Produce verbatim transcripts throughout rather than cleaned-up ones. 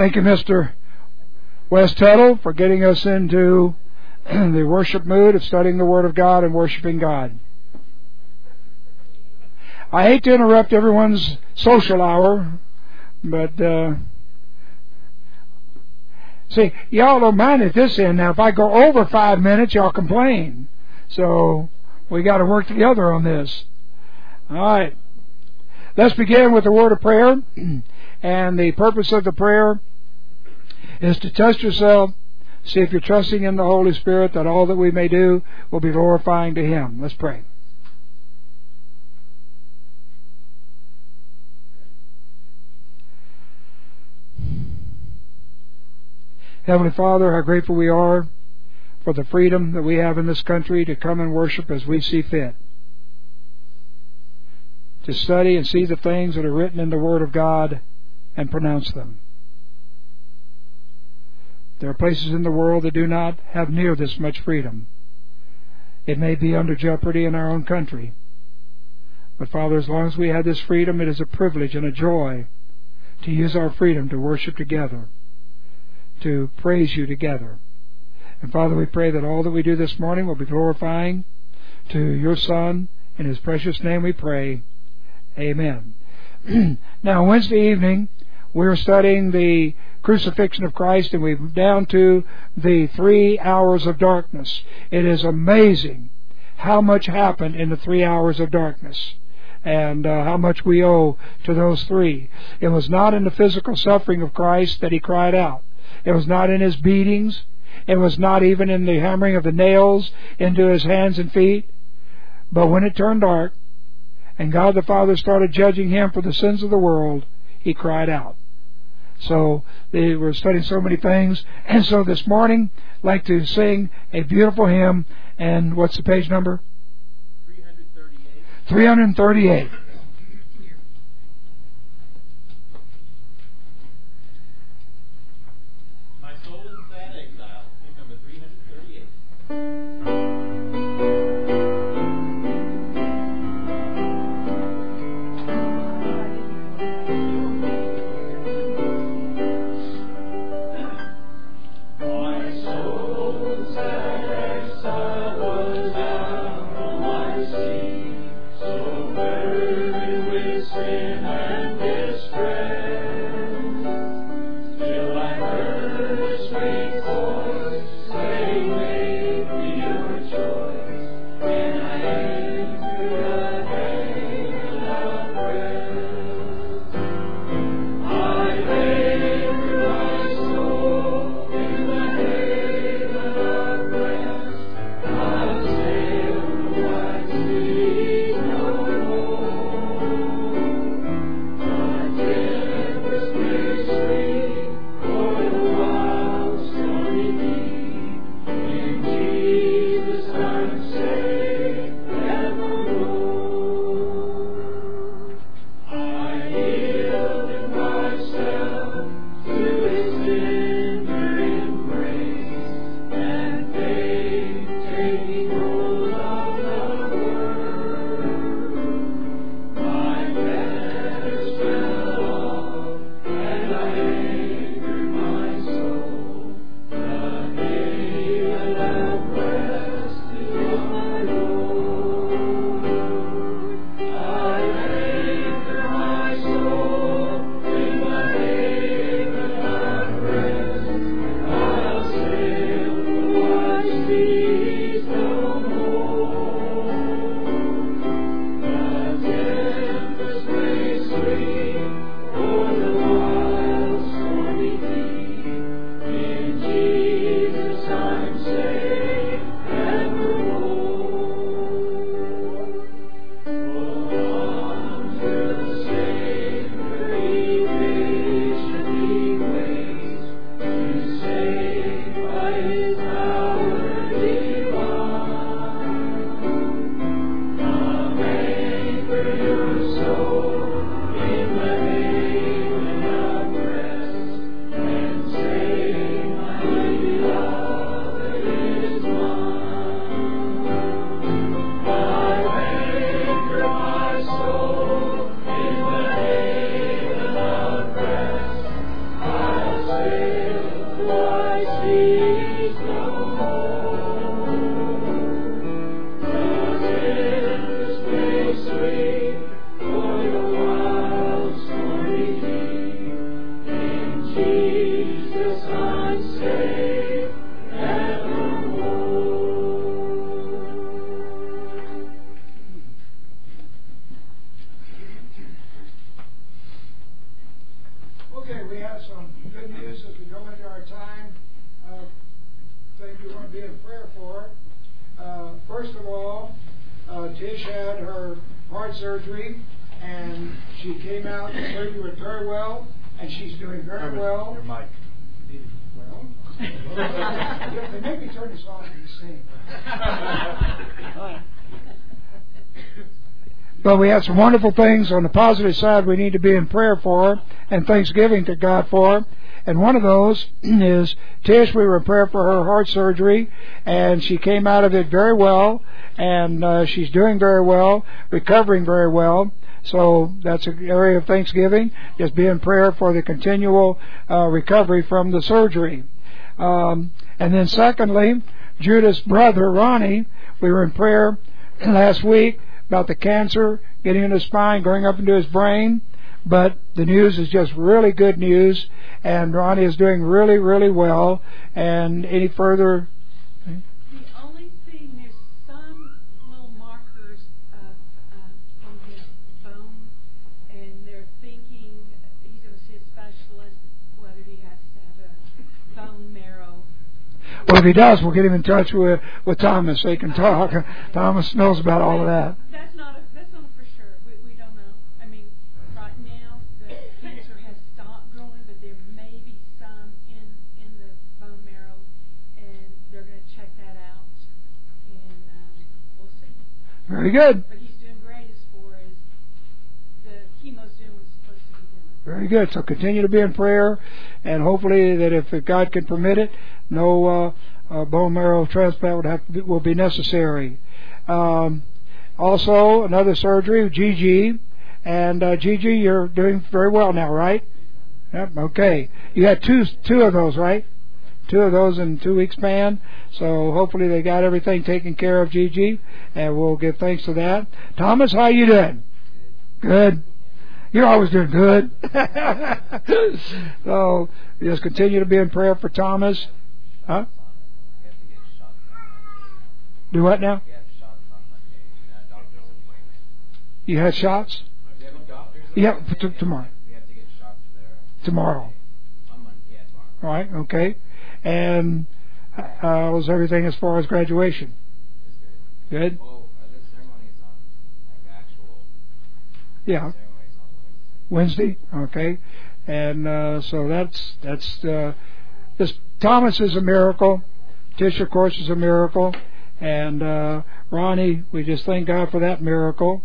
Thank you, Mister West Tuttle, for getting us into the worship mood of studying the Word of God and worshiping God. I hate to interrupt everyone's social hour, but uh, see, y'all don't mind at this end. Now, if I go over five minutes, y'all complain. So we got to work together on this. All right. Let's begin with a word of prayer. And the purpose of the prayer is to test yourself, see if you're trusting in the Holy Spirit, that all that we may do will be glorifying to Him. Let's pray. Heavenly Father, how grateful we are for the freedom that we have in this country to come and worship as we see fit, to study and see the things that are written in the Word of God and pronounce them. There are places in the world that do not have near this much freedom. It may be under jeopardy in our own country. But Father, as long as we have this freedom, it is a privilege and a joy to use our freedom to worship together, to praise You together. And Father, we pray that all that we do this morning will be glorifying to Your Son. In His precious name we pray. Amen. Now, Wednesday evening, we're studying the crucifixion of Christ, and we're down to the three hours of darkness. It is amazing how much happened in the three hours of darkness, and uh, how much we owe to those three. It was not in the physical suffering of Christ that He cried out. It was not in His beatings. It was not even in the hammering of the nails into His hands and feet. But when it turned dark, and God the Father started judging Him for the sins of the world, He cried out. So they were studying so many things. And so this morning, I'd like to sing a beautiful hymn. And what's the page number? three thirty-eight. three thirty-eight. My soul in sad exile, hymn number three thirty-eight. So very be in prayer for. Uh, first of all, uh, Tish had her heart surgery, and she came out. The surgery went very well, and she's doing very well. Your mic. Well, they make me turn this off and sing. But we have some wonderful things on the positive side we need to be in prayer for and thanksgiving to God for. And one of those is Tish. We were in prayer for her heart surgery, and she came out of it very well, and uh, she's doing very well, recovering very well. So that's an area of thanksgiving. Just be in prayer for the continual uh, recovery from the surgery. Um, and then secondly, Judith's brother, Ronnie, we were in prayer last week about the cancer getting in his spine, going up into his brain. But the news is just really good news, and Ronnie is doing really, really well. And any further? The only thing, there's some little markers uh, uh, in his bone, and they're thinking he's going to see a specialist, whether he has to have a bone marrow. Well, if he does, we'll get him in touch with with Thomas. They can talk. Thomas knows about all of that. That's not a, that's not a for sure. We, we don't know. I mean, right now the cancer has stopped growing, but there may be some in in the bone marrow, and they're going to check that out, and um, we'll see. Very good. But he's doing great as far as the chemo's doing what it's supposed to be doing. Very good. So continue to be in prayer, and hopefully that if God can permit it, no uh, uh, bone marrow transplant would have to be, will be necessary. Um, also, another surgery, Gigi, and uh, Gigi, you're doing very well now, right? Yep. Okay. You had two two of those, right? Two of those in two weeks span. So hopefully they got everything taken care of, Gigi, and we'll give thanks to that. Thomas, how you doing? Good. You're always doing good. So just continue to be in prayer for Thomas. Huh? Do what now? You had shots? Yeah, t- tomorrow. Tomorrow. All right, okay. And uh, was everything as far as graduation? Good? Yeah. Wednesday, okay, and uh, so that's that's uh, this Thomas is a miracle. Tish, of course, is a miracle, and uh, Ronnie, we just thank God for that miracle.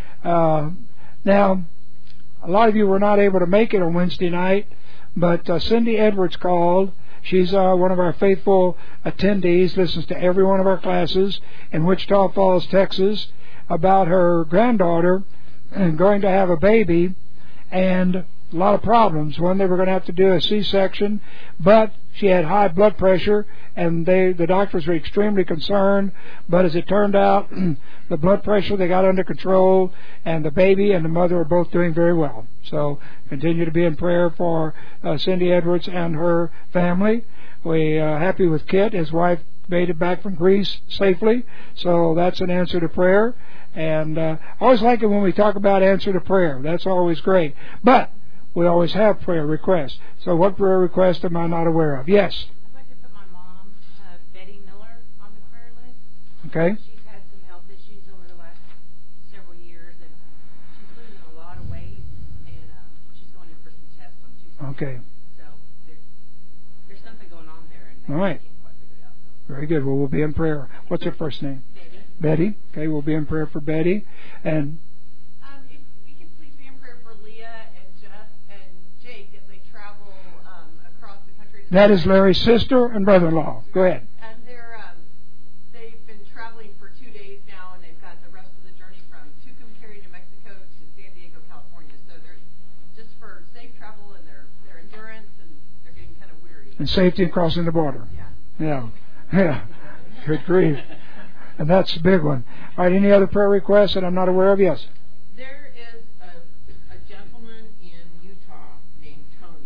Uh, now, a lot of you were not able to make it on Wednesday night, but uh, Cindy Edwards called. She's uh, one of our faithful attendees, listens to every one of our classes in Wichita Falls, Texas, about her granddaughter and going to have a baby. And a lot of problems. One, they were going to have to do a C-section, but she had high blood pressure, and they, the doctors were extremely concerned. But as it turned out, the blood pressure, they got under control, and the baby and the mother are both doing very well. So continue to be in prayer for uh, Cindy Edwards and her family. We are happy with Kit. His wife made it back from Greece safely, so that's an answer to prayer. And uh, I always like it when we talk about answer to prayer. That's always great. But we always have prayer requests. So what prayer request am I not aware of? Yes? I'd like to put my mom, uh, Betty Miller, on the prayer list. Okay. She's had some health issues over the last several years, and she's losing a lot of weight, and uh, she's going in for some tests on Tuesday. Okay. So there's, there's something going on there, and All right. I can't quite figure it out. So. Very good. Well, we'll be in prayer. What's her first name? Betty. Betty. Okay, we'll be in prayer for Betty. And Um, if we could please be in prayer for Leah and Jeff and Jake as they travel um, across the country. that is Larry's sister and brother-in-law. Go ahead. And they're um, they've been traveling for two days now, and they've got the rest of the journey from Tucumcari, New Mexico to San Diego, California. So they're just for safe travel and their their endurance, and they're getting kind of weary. And safety in crossing the border. Yeah. Yeah. Yeah. Good grief. And that's the big one. All right, any other prayer requests that I'm not aware of? Yes. There is a, a gentleman in Utah named Tony.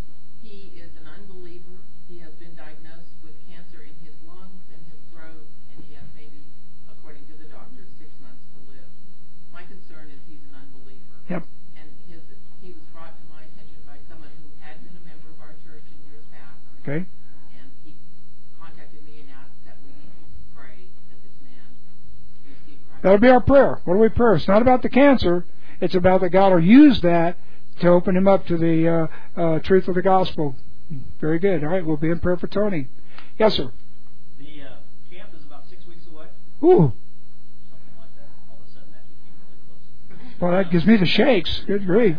He is an unbeliever. He has been diagnosed with cancer in his lungs and his throat, and he has maybe, according to the doctor, six months to live. My concern is he's an unbeliever. Yep. And his he was brought to my attention by someone who had been a member of our church in years past. Okay. And he contacted me and asked that That'll be our prayer. What do we pray? It's not about the cancer. It's about that God will use that to open him up to the uh, uh, truth of the gospel. Very good. All right, we'll be in prayer for Tony. Yes, sir. The uh, camp is about six weeks away. Ooh. Something like that. All of a sudden that became really close. Well, that gives me the shakes. Good grief.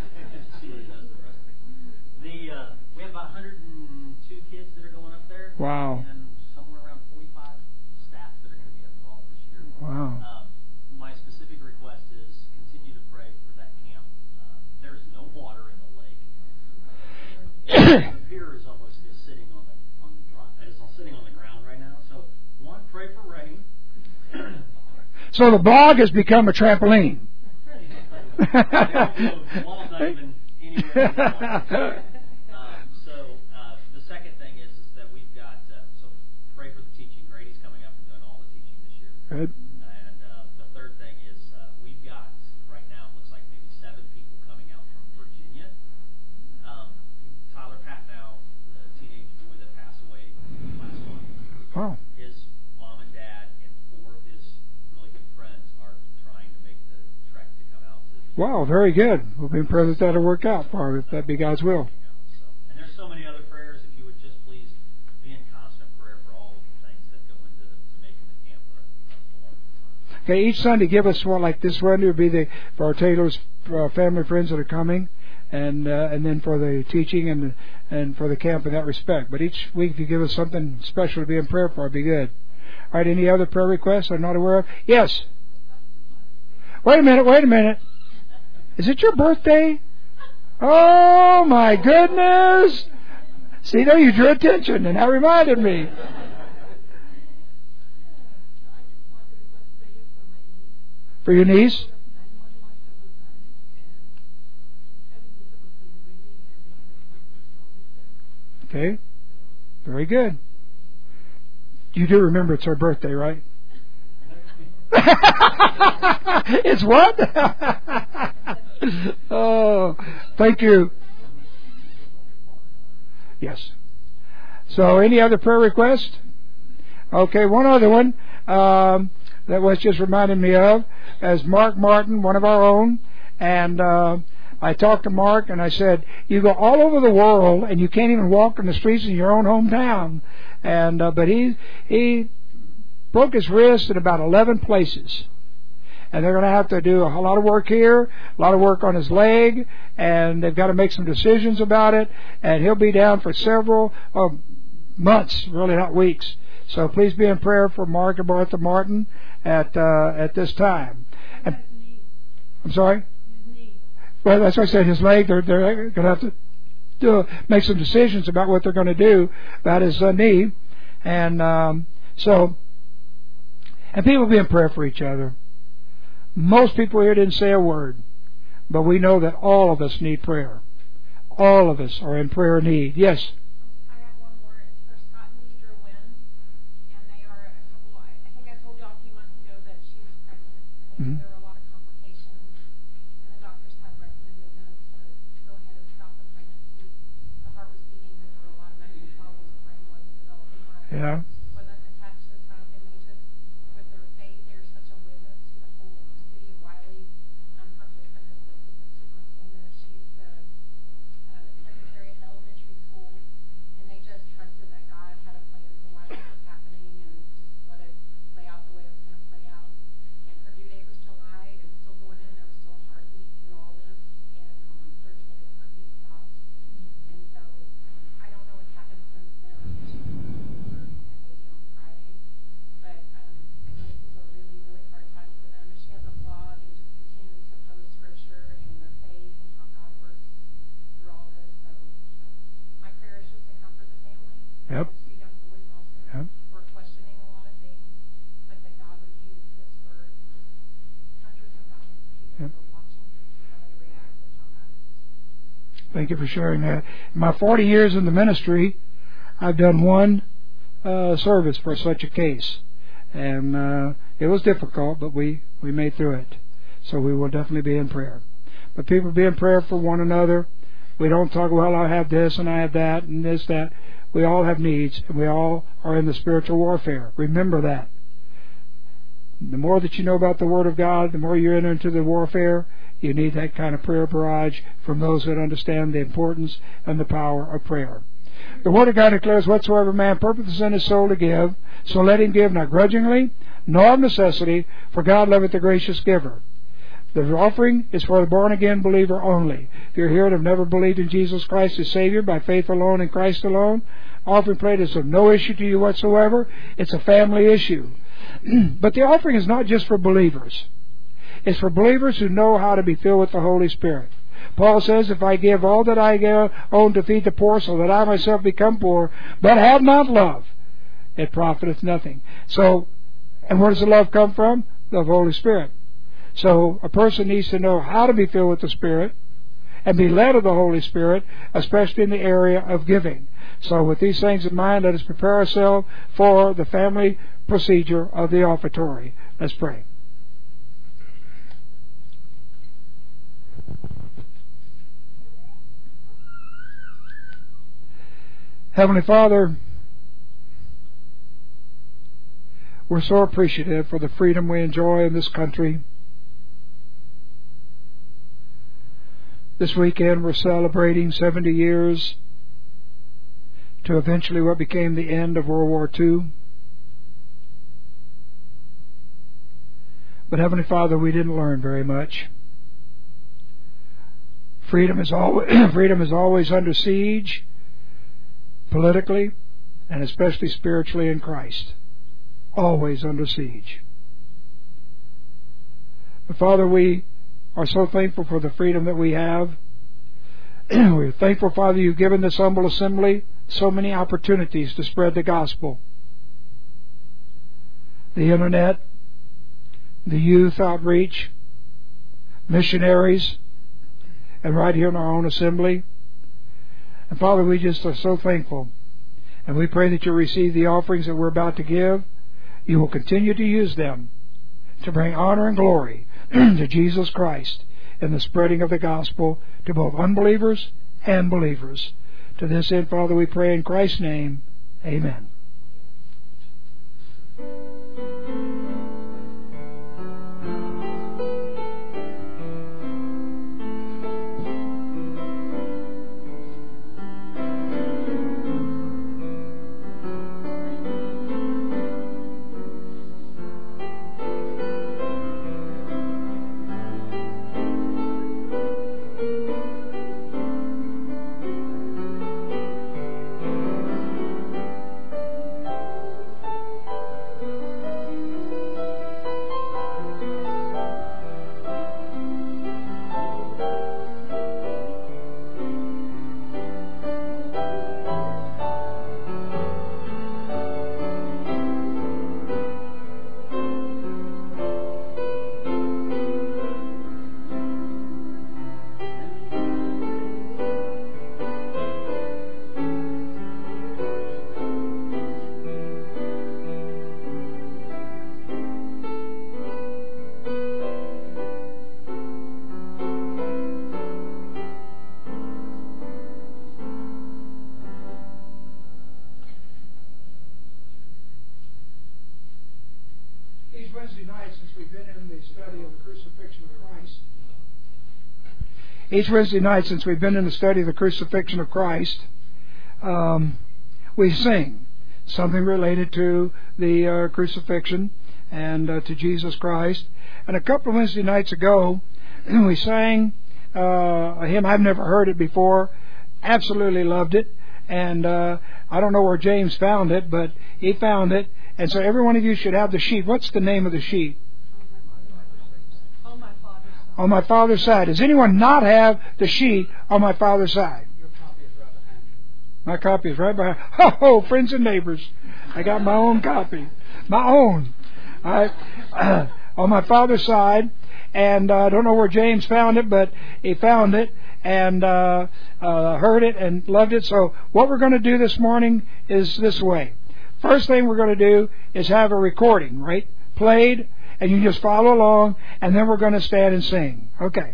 The, uh, we have about one hundred two kids that are going up there. Wow. And somewhere around forty-five staff that are going to be involved this year. Wow. Um, my specific request is continue to pray for that camp. Uh, there's no water in the lake. The pier is almost is sitting on the on the dry, is sitting on the ground right now. So one, pray for rain. So the bog has become a trampoline. The wall's not even anywhere. um, so uh, the second thing is, is that we've got uh, so pray for the teaching. Grady's coming up and doing all the teaching this year. Good. And uh, the third thing is uh, we've got right now it looks like maybe seven people coming out from Virginia. Um, Tyler Patnow, the teenage boy that passed away last month. Wow. His mom and dad and four of his really good friends are trying to make the trek to come out to the Wow, very good. We'll be in prayer that that'll work out for him, if that be God's will. So, and there's so many other prayers. If you would just please be in constant prayer for all of the things that go into to making the camp a, a wonderful time. Okay, each Sunday give us one like this one. It would be the for our Taylor's uh, family friends that are coming, and uh, and then for the teaching and and for the camp in that respect. But each week, if you give us something special to be in prayer for, it'd be good. All right, any other prayer requests I'm not aware of? Yes. Wait a minute. Wait a minute. Is it your birthday? Oh my goodness! See, there you drew attention, and that reminded me. For your niece? Okay. Very good. You do remember it's her birthday, right? It's what? Oh, thank you. Yes. So, any other prayer request? Okay, one other one um, that was just reminding me of as Mark Martin, one of our own, and uh, I talked to Mark and I said, "You go all over the world and you can't even walk in the streets in your own hometown." And uh, but he he. broke his wrist in about eleven places. And they're going to have to do a lot of work here, a lot of work on his leg, and they've got to make some decisions about it. And he'll be down for several uh, months, really not weeks. So please be in prayer for Mark and Martha Martin at uh, at this time. And, I'm sorry? Well, that's what I said, his leg. They're, they're going to have to do, make some decisions about what they're going to do about his uh, knee. And um, so... And people be in prayer for each other. Most people here didn't say a word, but we know that all of us need prayer. All of us are in prayer need. Yes? I have one more. It's for Scott and Deidre Wynn. And they are a couple, I, I think I told you all a few months ago that she was pregnant. And Mm-hmm. there were a lot of complications. And the doctors had recommended them to go ahead and stop the pregnancy. The heart was beating, but there were a lot of medical problems. The brain wasn't developing right. Yeah. Wasn't attached to the time. And they just, with their faith, they're such a witness to the whole city of Wiley. Um, her husband is the assistant superintendent. She's the uh, secretary at the elementary school. And they just trusted that God had a plan for why this was happening and just let it play out the way it was going to play out. And her due date was July and still going in. There was still a heartbeat through all this. And on Thursday, the heartbeat stopped. And so um, I don't know what's happened since then. She was delivered a baby on Friday. But um, I know this is a really, really hard time for them. And she has a blog and just continues to post scripture and their faith and how God works through all this. So my prayer is just to comfort the family. Yep. Those two young boys also Yep. were questioning a lot of things, but that God would use this for hundreds of thousands of people Yep. who are watching to see how they react and how God is. Thank you for sharing that. In my forty years in the ministry, I've done one uh, service for such a case. And uh, it was difficult, but we, we made through it. So we will definitely be in prayer. But people be in prayer for one another. We don't talk, well, I have this and I have that and this, that. We all have needs, and we all are in the spiritual warfare. Remember that. The more that you know about the Word of God, the more you enter into the warfare, you need that kind of prayer barrage from those that understand the importance and the power of prayer. The Word of God declares, whatsoever man purposeth in his soul to give, so let him give, not grudgingly, nor of necessity, for God loveth the gracious giver. The offering is for the born-again believer only. If you're here and have never believed in Jesus Christ as Savior by faith alone in Christ alone, offering plate is of no issue to you whatsoever. It's a family issue. But the offering is not just for believers. It's for believers who know how to be filled with the Holy Spirit. Paul says, if I give all that I own to feed the poor, so that I myself become poor, but have not love, it profiteth nothing. So, and where does the love come from? The Holy Spirit. So a person needs to know how to be filled with the Spirit and be led of the Holy Spirit, especially in the area of giving. So with these things in mind, let us prepare ourselves for the family procedure of the offertory. Let's pray. Heavenly Father, we're so appreciative for the freedom we enjoy in this country. This weekend we're celebrating seventy years to eventually what became the end of World War Two. But Heavenly Father, we didn't learn very much. Freedom is always, freedom is always under siege, politically and especially spiritually in Christ. Always under siege. But Father, we are so thankful for the freedom that we have. We're thankful, Father, you've given this humble assembly so many opportunities to spread the gospel. The internet, the youth outreach, missionaries, and right here in our own assembly. And Father, we just are so thankful. And we pray that you receive the offerings that we're about to give. You will continue to use them to bring honor and glory to Jesus Christ in the spreading of the gospel to both unbelievers and believers. To this end, Father, we pray in Christ's name. Amen. Wednesday night, since we've been in the study of the crucifixion of Christ, each Wednesday night since we've been in the study of the crucifixion of Christ, um, we sing something related to the uh, crucifixion and uh, to Jesus Christ. And a couple of Wednesday nights ago, we sang uh, a hymn. I've never heard it before. Absolutely loved it. And uh, I don't know where James found it, but he found it. And so every one of you should have the sheet. What's the name of the sheet? On my father's side. On my father's side. Does anyone not have the sheet on my father's side? Your copy is right behind you. My copy is right behind. Ho, ho, friends and neighbors. I got my own copy. My own. I, uh, on my father's side. And uh, I don't know where James found it, but he found it and uh, uh, heard it and loved it. So what we're going to do this morning is this way. First thing we're going to do is have a recording, right? Played, and you just follow along, and then we're going to stand and sing. Okay.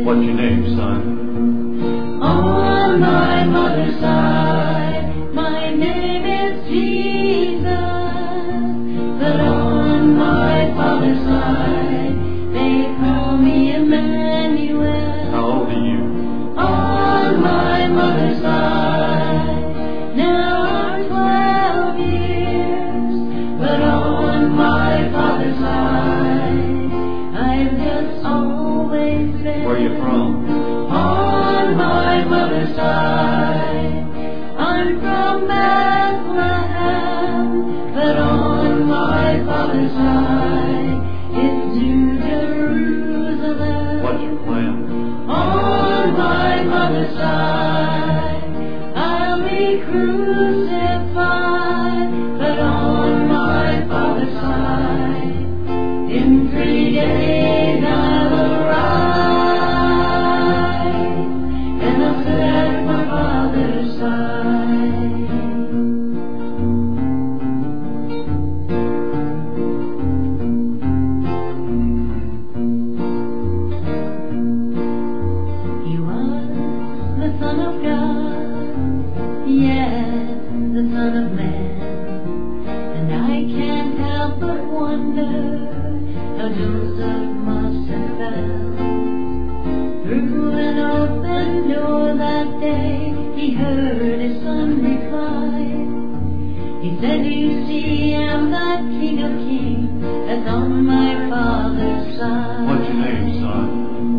What's your name, son? On my mother's side, my name is Jesus. But on my father's side, they call me Emmanuel. How old are you? On my mother's side, now I'm twelve years. But on my father's side, I've just always been. Where are you from? On my mother's side, I'm from Bethlehem. But on my father's side, it's New Jerusalem. What's your plan? On my mother's side, I'll be crucified. But on my father's side, in three days I'll arise, and I'll sit at my father's side. He was the Son of God, yes, the Son of Man. And I can't help but wonder how Joseph must have felt. Through an open door that day, he heard his son reply. He said, "You see, I'm the King of Kings, that's on my father's side." What's your name, son?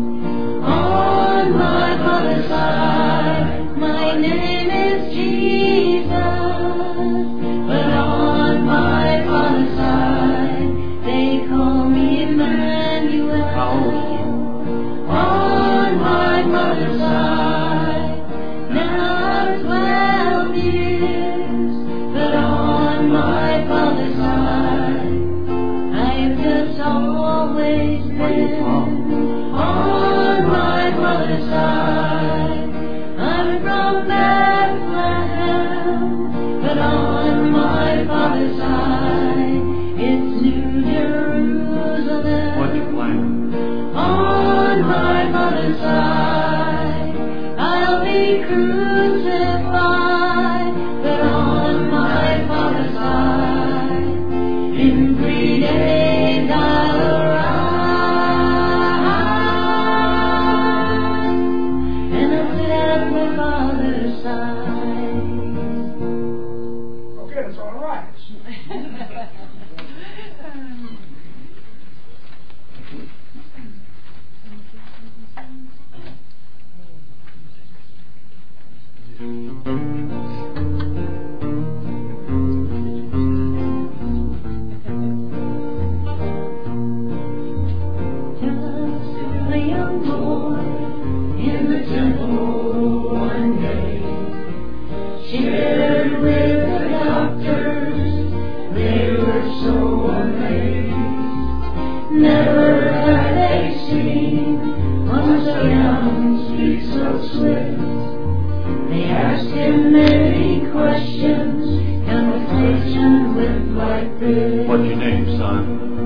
On my father's side, my name is Jesus. But on my father's side, they call me Emmanuel. How old are you? On my mother's side, now I'm twelve years. But on my father's side, I've just always Where are you been. from? On my mother's side, I'm from Bethlehem. But on my father's side, it's New Jerusalem. What's your plan? On my mother's side, I'll be crucified. But on my father's side, in three days I'll arise, and I'll sit at my father's side. Okay, that's all right. Just a young boy in the temple one day, shared with the doctors. They were so amazed. Never had they seen one so young speak so swift. They asked him many questions, conversation went like this. What's your name, son?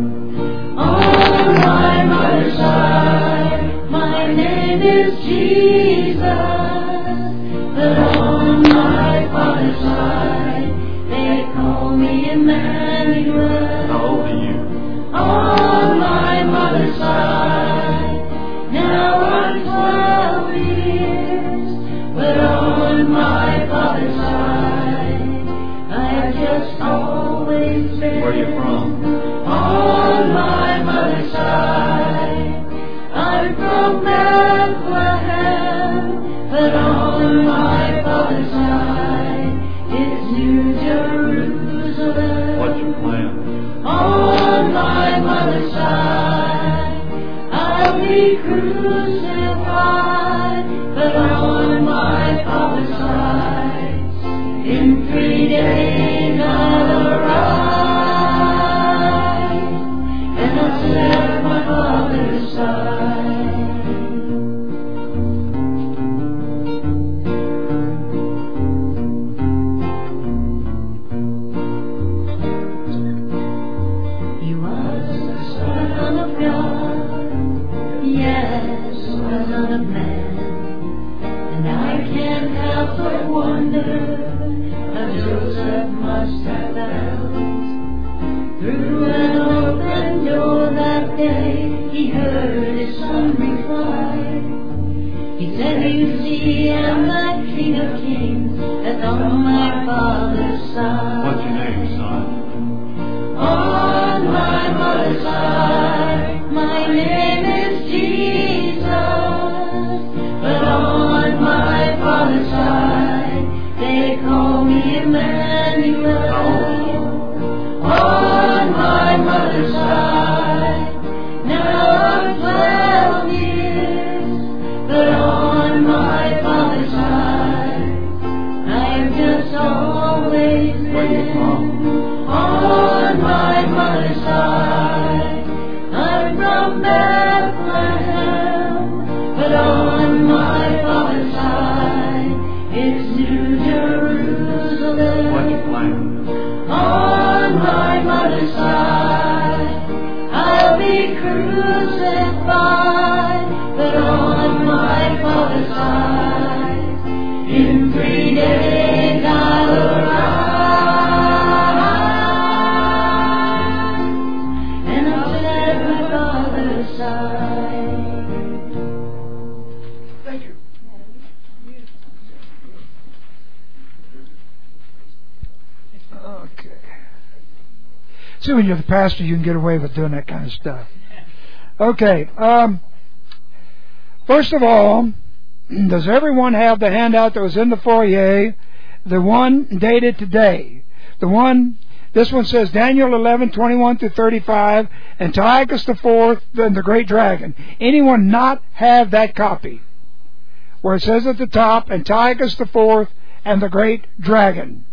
On my mother's side, my name is Jesus. But on my father's side, they call me Emmanuel. How old are you? On my mother's side, now I'm twelve years. But on my father's side, I've just always been. Where are you from? On my mother's side, I'm from Bethlehem. But on my father's side, it's New Jerusalem. What's your plan? On my mother's side, I'll be crucified. But on my father's side, in three days I'll arise, and I'll sit at my father's side. He was the Son of God, yes, the Son of Man. And I can't help but wonder how Joseph must have felt. Through an open door that day, he heard his son reply. He said, you see, I'm the King of Kings, that's on my Father's side. What's your name, son? On my mother's side, my name is Jesus. But on my father's side, they call me Emmanuel. On my mother's side, now I'm twelve years. But on my father's side, I've just always been. On my mother's side, I'm from Bethlehem. But on my father's side, it's New Jerusalem. What's your plan? On my mother's side, I'll be crucified. But on my father's side, in three days I'll arise, and I'll set my father's side. Thank you. Okay. See, when you're the pastor, you can get away with doing that kind of stuff. Okay. Um, first of all, does everyone have the handout that was in the foyer? The one dated today. The one, this one says Daniel eleven, twenty-one through thirty-five, Antiochus the Fourth, and the Great Dragon. Anyone not have that copy? Where it says at the top, Antiochus the Fourth and the Great Dragon.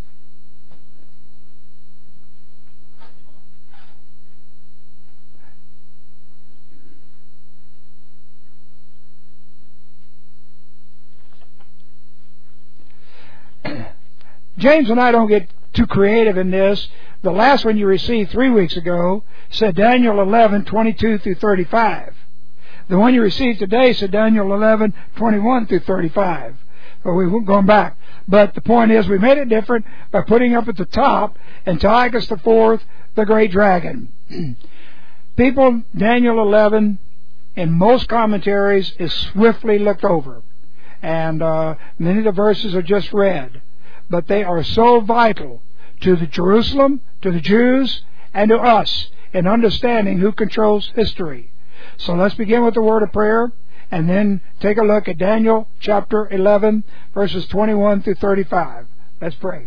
James and I don't get too creative in this. The last one you received three weeks ago said Daniel eleven, twenty-two through thirty-five. The one you received today said Daniel eleven, twenty-one through thirty-five. But we won't go back. But the point is, we made it different by putting up at the top Antiochus the Fourth, the Great Dragon. People, Daniel eleven, in most commentaries, is swiftly looked over. And uh, many of the verses are just read. But they are so vital to the Jerusalem, to the Jews, and to us in understanding who controls history. So let's begin with the word of prayer, and then take a look at Daniel chapter eleven, verses twenty-one through thirty-five. Let's pray.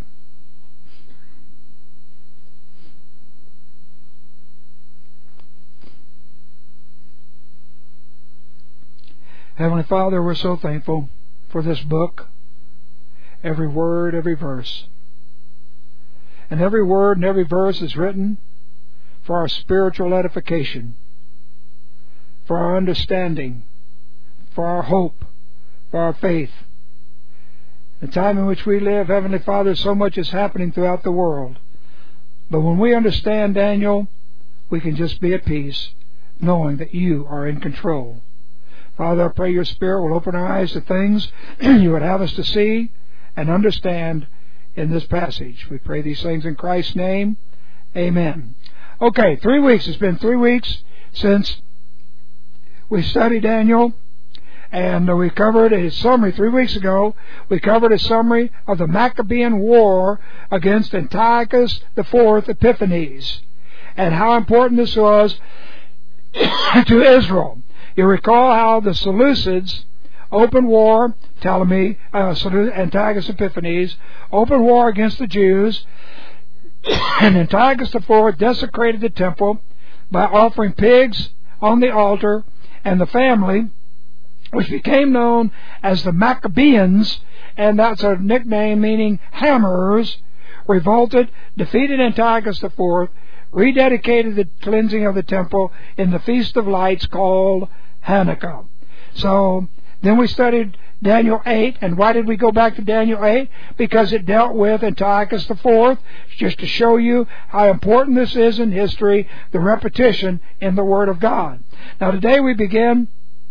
Heavenly Father, we're so thankful for this book. Every word, every verse. And every word and every verse is written for our spiritual edification, for our understanding, for our hope, for our faith. The time in which we live, Heavenly Father, so much is happening throughout the world. But when we understand Daniel, we can just be at peace, knowing that you are in control. Father, I pray your Spirit will open our eyes to things you would have us to see and understand in this passage. We pray these things in Christ's name. Amen. Okay, three weeks. It's been three weeks since we studied Daniel, and we covered a summary three weeks ago. We covered a summary of the Maccabean War against Antiochus the Fourth Epiphanes, and how important this was to Israel. You recall how the Seleucids open war, Ptolemy, uh, Antiochus Epiphanes, open war against the Jews, and Antiochus the Fourth desecrated the temple by offering pigs on the altar, and the family, which became known as the Maccabeans, and that's a nickname meaning hammerers, revolted, defeated Antiochus the Fourth, rededicated the cleansing of the temple in the Feast of Lights called Hanukkah. So then we studied Daniel eight, and why did we go back to Daniel eight? Because it dealt with Antiochus the Fourth, just to show you how important this is in history, the repetition in the Word of God. Now today we begin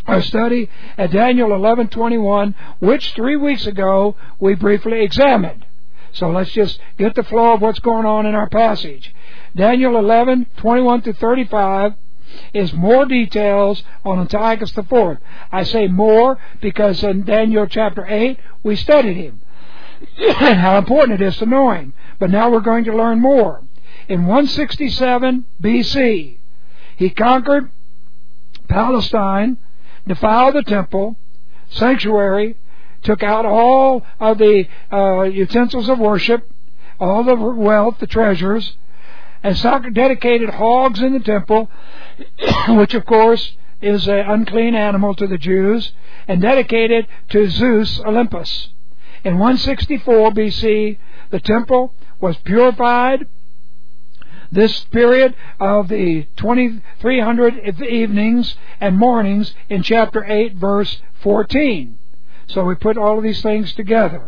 our study at Daniel eleven twenty-one, which three weeks ago we briefly examined. So let's just get the flow of what's going on in our passage. Daniel eleven twenty-one to thirty-five is more details on Antiochus the Fourth. I say more because in Daniel chapter eight we studied him and how important it is to know him. But now we're going to learn more. In one sixty-seven B C, he conquered Palestine, defiled the temple, sanctuary, took out all of the uh, utensils of worship, all the wealth, the treasures, and dedicated hogs in the temple, which of course is an unclean animal to the Jews, and dedicated to Zeus Olympus. In one sixty-four B C, the temple was purified. This period of the twenty-three hundred evenings and mornings in chapter eight, verse fourteen. So we put all of these things together.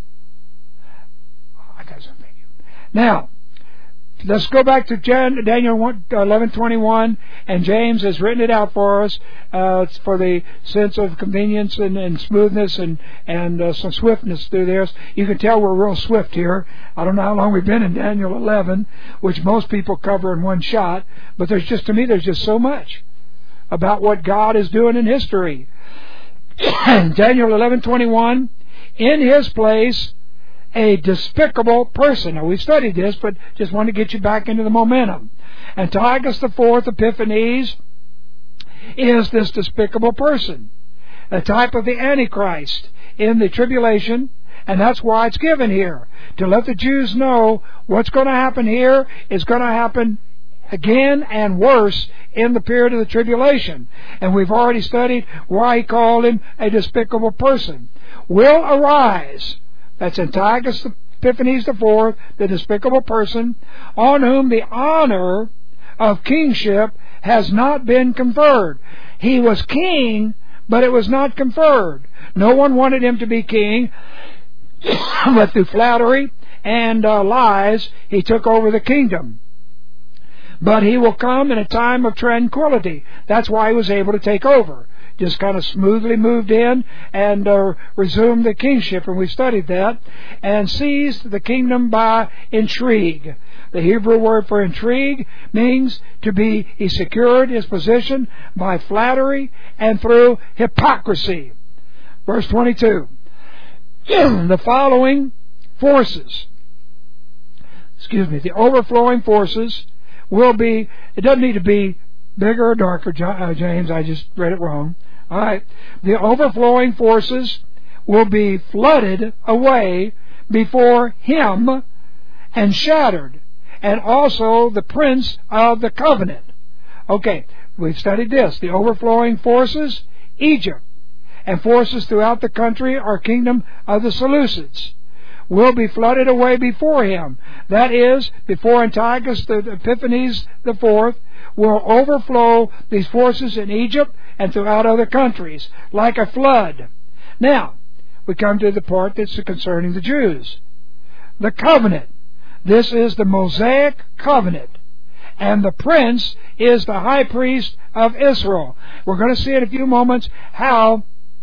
I got something. Now, let's go back to Daniel eleven twenty-one, and James has written it out for us uh, for the sense of convenience and, and smoothness and, and uh, some swiftness through this. You can tell we're real swift here. I don't know how long we've been in Daniel eleven, which most people cover in one shot, but there's just, to me, there's just so much about what God is doing in history. Daniel eleven twenty-one, in his place, a despicable person. Now, we've studied this, but just want to get you back into the momentum. Antiochus the Fourth, Epiphanes, is this despicable person, a type of the Antichrist in the tribulation, and that's why it's given here, to let the Jews know what's going to happen here is going to happen again and worse in the period of the tribulation. And we've already studied why he called him a despicable person. Will arise, that's Antiochus Epiphanes the Fourth, the despicable person, on whom the honor of kingship has not been conferred. He was king, but it was not conferred. No one wanted him to be king, but through flattery and uh, lies, he took over the kingdom. But he will come in a time of tranquility. That's why he was able to take over. Just kind of smoothly moved in and uh, resumed the kingship, and we studied that, and seized the kingdom by intrigue. The Hebrew word for intrigue means to be, he secured his position by flattery and through hypocrisy. Verse twenty-two. The following forces, excuse me, the overflowing forces will be, it doesn't need to be bigger or darker, James, I just read it wrong. All right. The overflowing forces will be flooded away before him and shattered, and also the prince of the covenant. Okay, we've studied this. The overflowing forces, Egypt, and forces throughout the country or kingdom of the Seleucids, will be flooded away before him. That is, before Antiochus the Epiphanes the Fourth will overflow these forces in Egypt and throughout other countries, like a flood. Now, we come to the part that's concerning the Jews. The covenant. This is the Mosaic covenant. And the prince is the high priest of Israel. We're going to see in a few moments how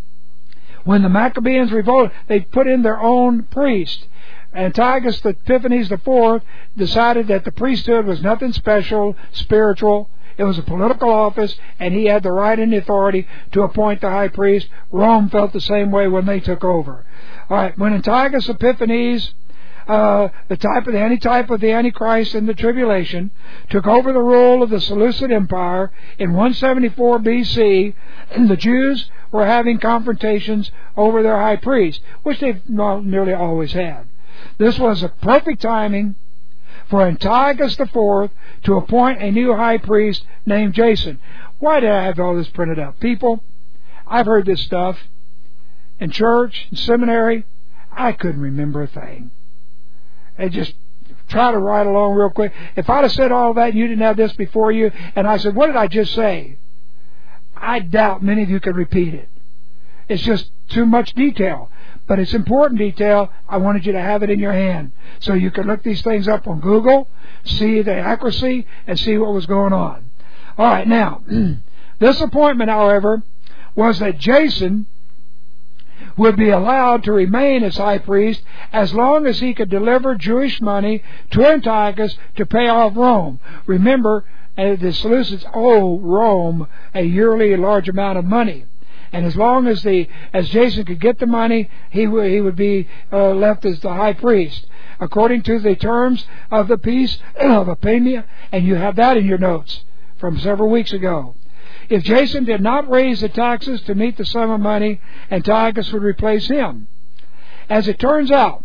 when the Maccabees revolted, they put in their own priest. Antiochus Epiphanes the Fourth decided that the priesthood was nothing special, spiritual. It was a political office, and he had the right and the authority to appoint the high priest. Rome felt the same way when they took over. All right, when Antiochus Epiphanes, uh, the type of the antitype of the Antichrist in the tribulation, took over the rule of the Seleucid Empire in one seventy-four B C, the Jews were having confrontations over their high priest, which they've not nearly always had. This was a perfect timing for Antiochus the Fourth to appoint a new high priest named Jason. Why did I have all this printed up? People, I've heard this stuff in church, in seminary. I couldn't remember a thing. I just try to write along real quick. If I'd have said all that and you didn't have this before you, and I said, what did I just say? I doubt many of you could repeat it. It's just too much detail. But it's important detail. I wanted you to have it in your hand so you could look these things up on Google, see the accuracy, and see what was going on. All right, now, this appointment, however, was that Jason would be allowed to remain as high priest as long as he could deliver Jewish money to Antiochus to pay off Rome. Remember, uh, the Seleucids owe Rome a yearly large amount of money. And as long as the as Jason could get the money, he, w- he would be uh, left as the high priest, according to the terms of the peace of Apamia, and you have that in your notes from several weeks ago. If Jason did not raise the taxes to meet the sum of money, Antiochus would replace him. As it turns out,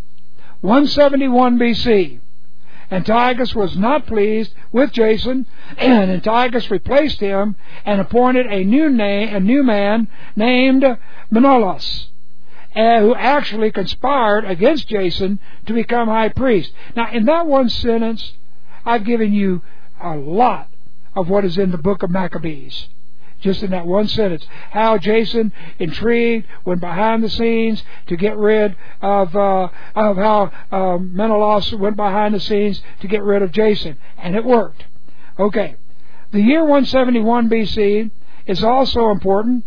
one seventy-one B C, Antiochus was not pleased with Jason, and Antiochus replaced him and appointed a new name, a new man named Menelaus, uh, who actually conspired against Jason to become high priest. Now, in that one sentence, I've given you a lot of what is in the book of Maccabees. Just in that one sentence. How Jason, intrigued, went behind the scenes to get rid of, uh, of how um, Menelaus went behind the scenes to get rid of Jason. And it worked. Okay. The year one seventy-one B C is also important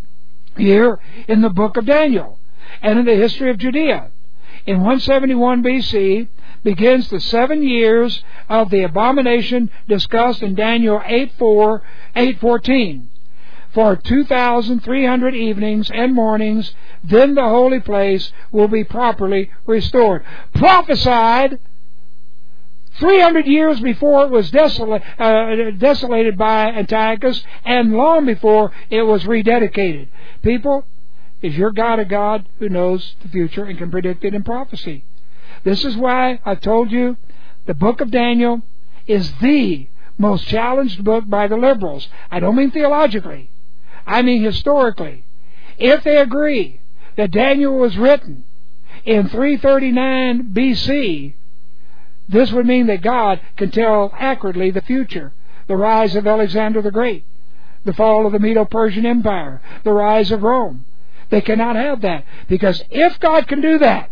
year in the book of Daniel and in the history of Judea. In one seventy-one B C begins the seven years of the abomination discussed in Daniel eight four, eight fourteen. For two thousand three hundred evenings and mornings, then the holy place will be properly restored. Prophesied three hundred years before it was desolate, uh, desolated by Antiochus, and long before it was rededicated. People, is your God a God who knows the future and can predict it in prophecy? This is why I've told you the book of Daniel is the most challenged book by the liberals. I don't mean theologically. I mean historically. If they agree that Daniel was written in three thirty-nine B C, this would mean that God can tell accurately the future. The rise of Alexander the Great, the fall of the Medo-Persian Empire, the rise of Rome. They cannot have that, because if God can do that,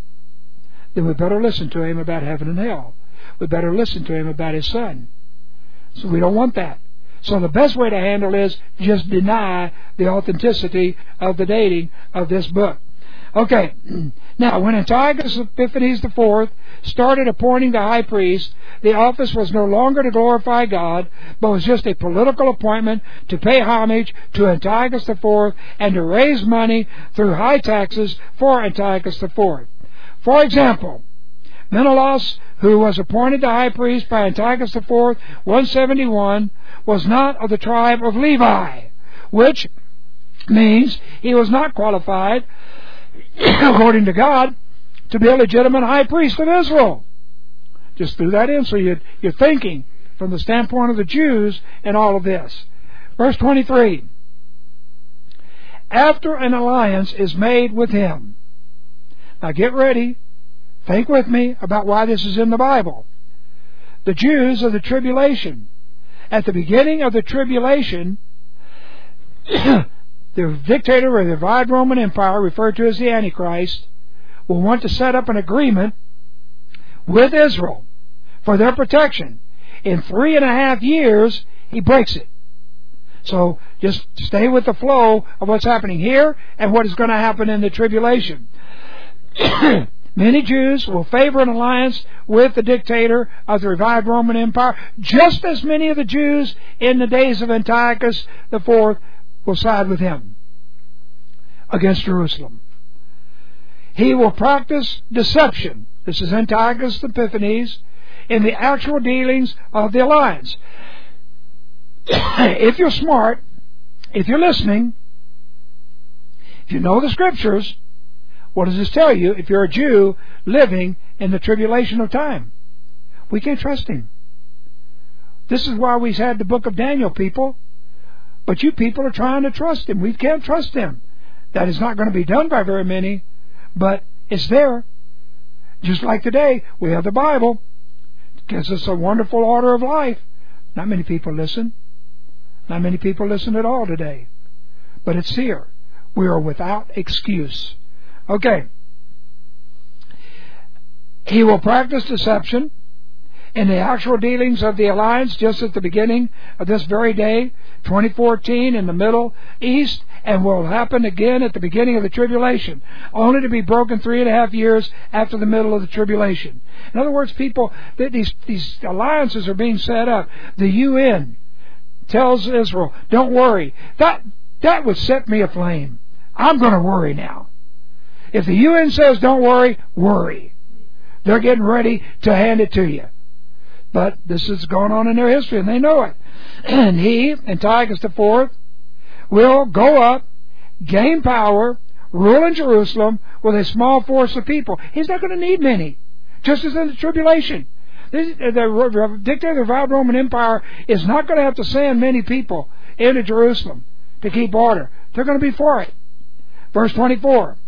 then we better listen to Him about heaven and hell. We better listen to Him about His Son. So we don't want that. So the best way to handle is just deny the authenticity of the dating of this book. Okay, now when Antiochus Epiphanes the fourth started appointing the high priest, the office was no longer to glorify God, but was just a political appointment to pay homage to Antiochus the fourth and to raise money through high taxes for Antiochus the fourth. For example, Menelaus, who was appointed the high priest by Antiochus the fourth, one seventy-one, was not of the tribe of Levi, which means he was not qualified, according to God, to be a legitimate high priest of Israel. Just threw that in so you're, you're thinking from the standpoint of the Jews in all of this. Verse twenty-three. After an alliance is made with him. Now get ready. Think with me about why this is in the Bible. The Jews of the tribulation. At the beginning of the tribulation, the dictator of the divided Roman Empire, referred to as the Antichrist, will want to set up an agreement with Israel for their protection. In three and a half years, he breaks it. So just stay with the flow of what's happening here and what is going to happen in the tribulation. Many Jews will favor an alliance with the dictator of the revived Roman Empire, just as many of the Jews in the days of Antiochus the fourth will side with him against Jerusalem. He will practice deception. This is Antiochus Epiphanes in the actual dealings of the alliance. If you're smart, if you're listening, if you know the Scriptures, what does this tell you if you're a Jew living in the tribulation of time? We can't trust him. This is why we've had the book of Daniel, people. But you people are trying to trust him. We can't trust him. That is not going to be done by very many, but it's there. Just like today, we have the Bible. It gives us a wonderful order of life. Not many people listen. Not many people listen at all today. But it's here. We are without excuse. Okay. He will practice deception in the actual dealings of the alliance just at the beginning of this very day, twenty fourteen, in the Middle East, and will happen again at the beginning of the tribulation, only to be broken three and a half years after the middle of the tribulation. In other words, people, these, these alliances are being set up. The U N tells Israel, don't worry. That, that would set me aflame. I'm going to worry now. If the U N says don't worry, worry. They're getting ready to hand it to you. But this is going on in their history, and they know it. And he, Antiochus the Fourth, will go up, gain power, rule in Jerusalem with a small force of people. He's not going to need many, just as in the tribulation. This, the dictator of the Roman Empire is not going to have to send many people into Jerusalem to keep order. They're going to be for it. Verse twenty-four.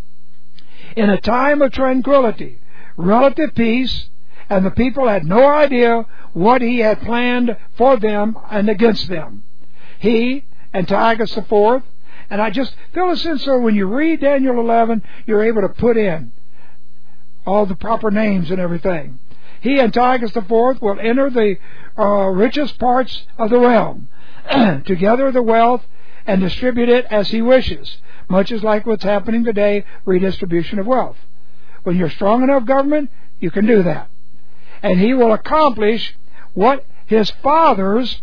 In a time of tranquility, relative peace, and the people had no idea what he had planned for them and against them. He, Antiochus the Fourth, and I just feel a sense so when you read Daniel eleven, you're able to put in all the proper names and everything. He, Antiochus the Fourth, will enter the uh, richest parts of the realm, to gather the wealth and distribute it as he wishes, much as like what's happening today, redistribution of wealth. When you're strong enough government, you can do that. And he will accomplish what his fathers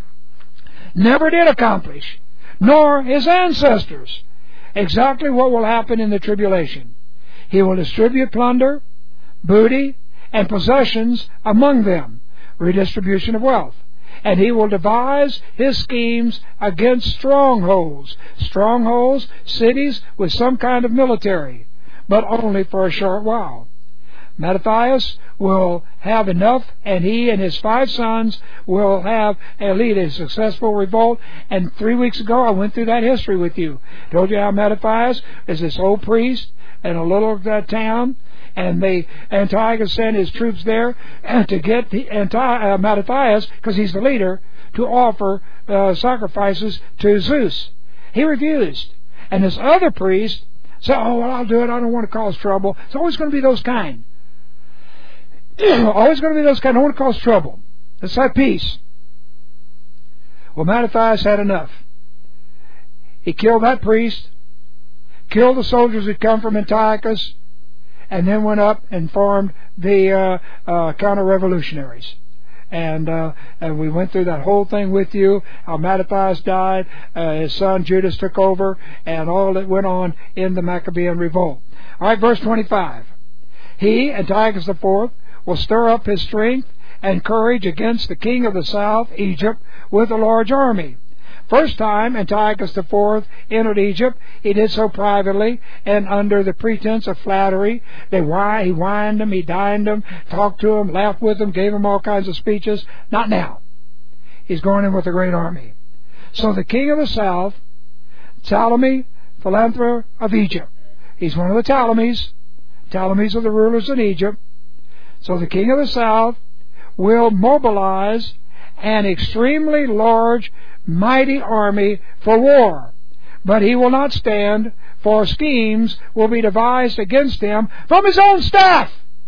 never did accomplish, nor his ancestors. Exactly what will happen in the tribulation. He will distribute plunder, booty, and possessions among them, redistribution of wealth. And he will devise his schemes against strongholds. Strongholds, cities with some kind of military, but only for a short while. Mattathias will have enough, and he and his five sons will have a lead a successful revolt. And three weeks ago I went through that history with you. Told you how Mattathias is this old priest in a little uh, town, and they Antiochus sent his troops there to get the Anti, uh, Mattathias, because he's the leader, to offer uh, sacrifices to Zeus. He refused, and this other priest said, "Oh well, I'll do it. I don't want to cause trouble." It's always going to be those kind. Always going to be those kind. I don't want to cause trouble. Let's have peace. Well, Mattathias had enough. He killed that priest, killed the soldiers who'd come from Antiochus, and then went up and formed the uh, uh, counter-revolutionaries. And, uh, and we went through that whole thing with you, how Mattathias died, uh, his son Judas took over, and all that went on in the Maccabean revolt. All right, verse twenty-five. He, Antiochus the Fourth, will stir up his strength and courage against the king of the south, Egypt, with a large army. First time Antiochus the Fourth entered Egypt, he did so privately and under the pretense of flattery. They why he wined them, he dined them, talked to them, laughed with them, gave them all kinds of speeches. Not now. He's going in with a great army. So the king of the south, Ptolemy, Philanthropy of Egypt. He's one of the Ptolemies. Ptolemies are the rulers in Egypt. So the king of the south will mobilize an extremely large, mighty army for war. But he will not stand, for schemes will be devised against him from his own staff.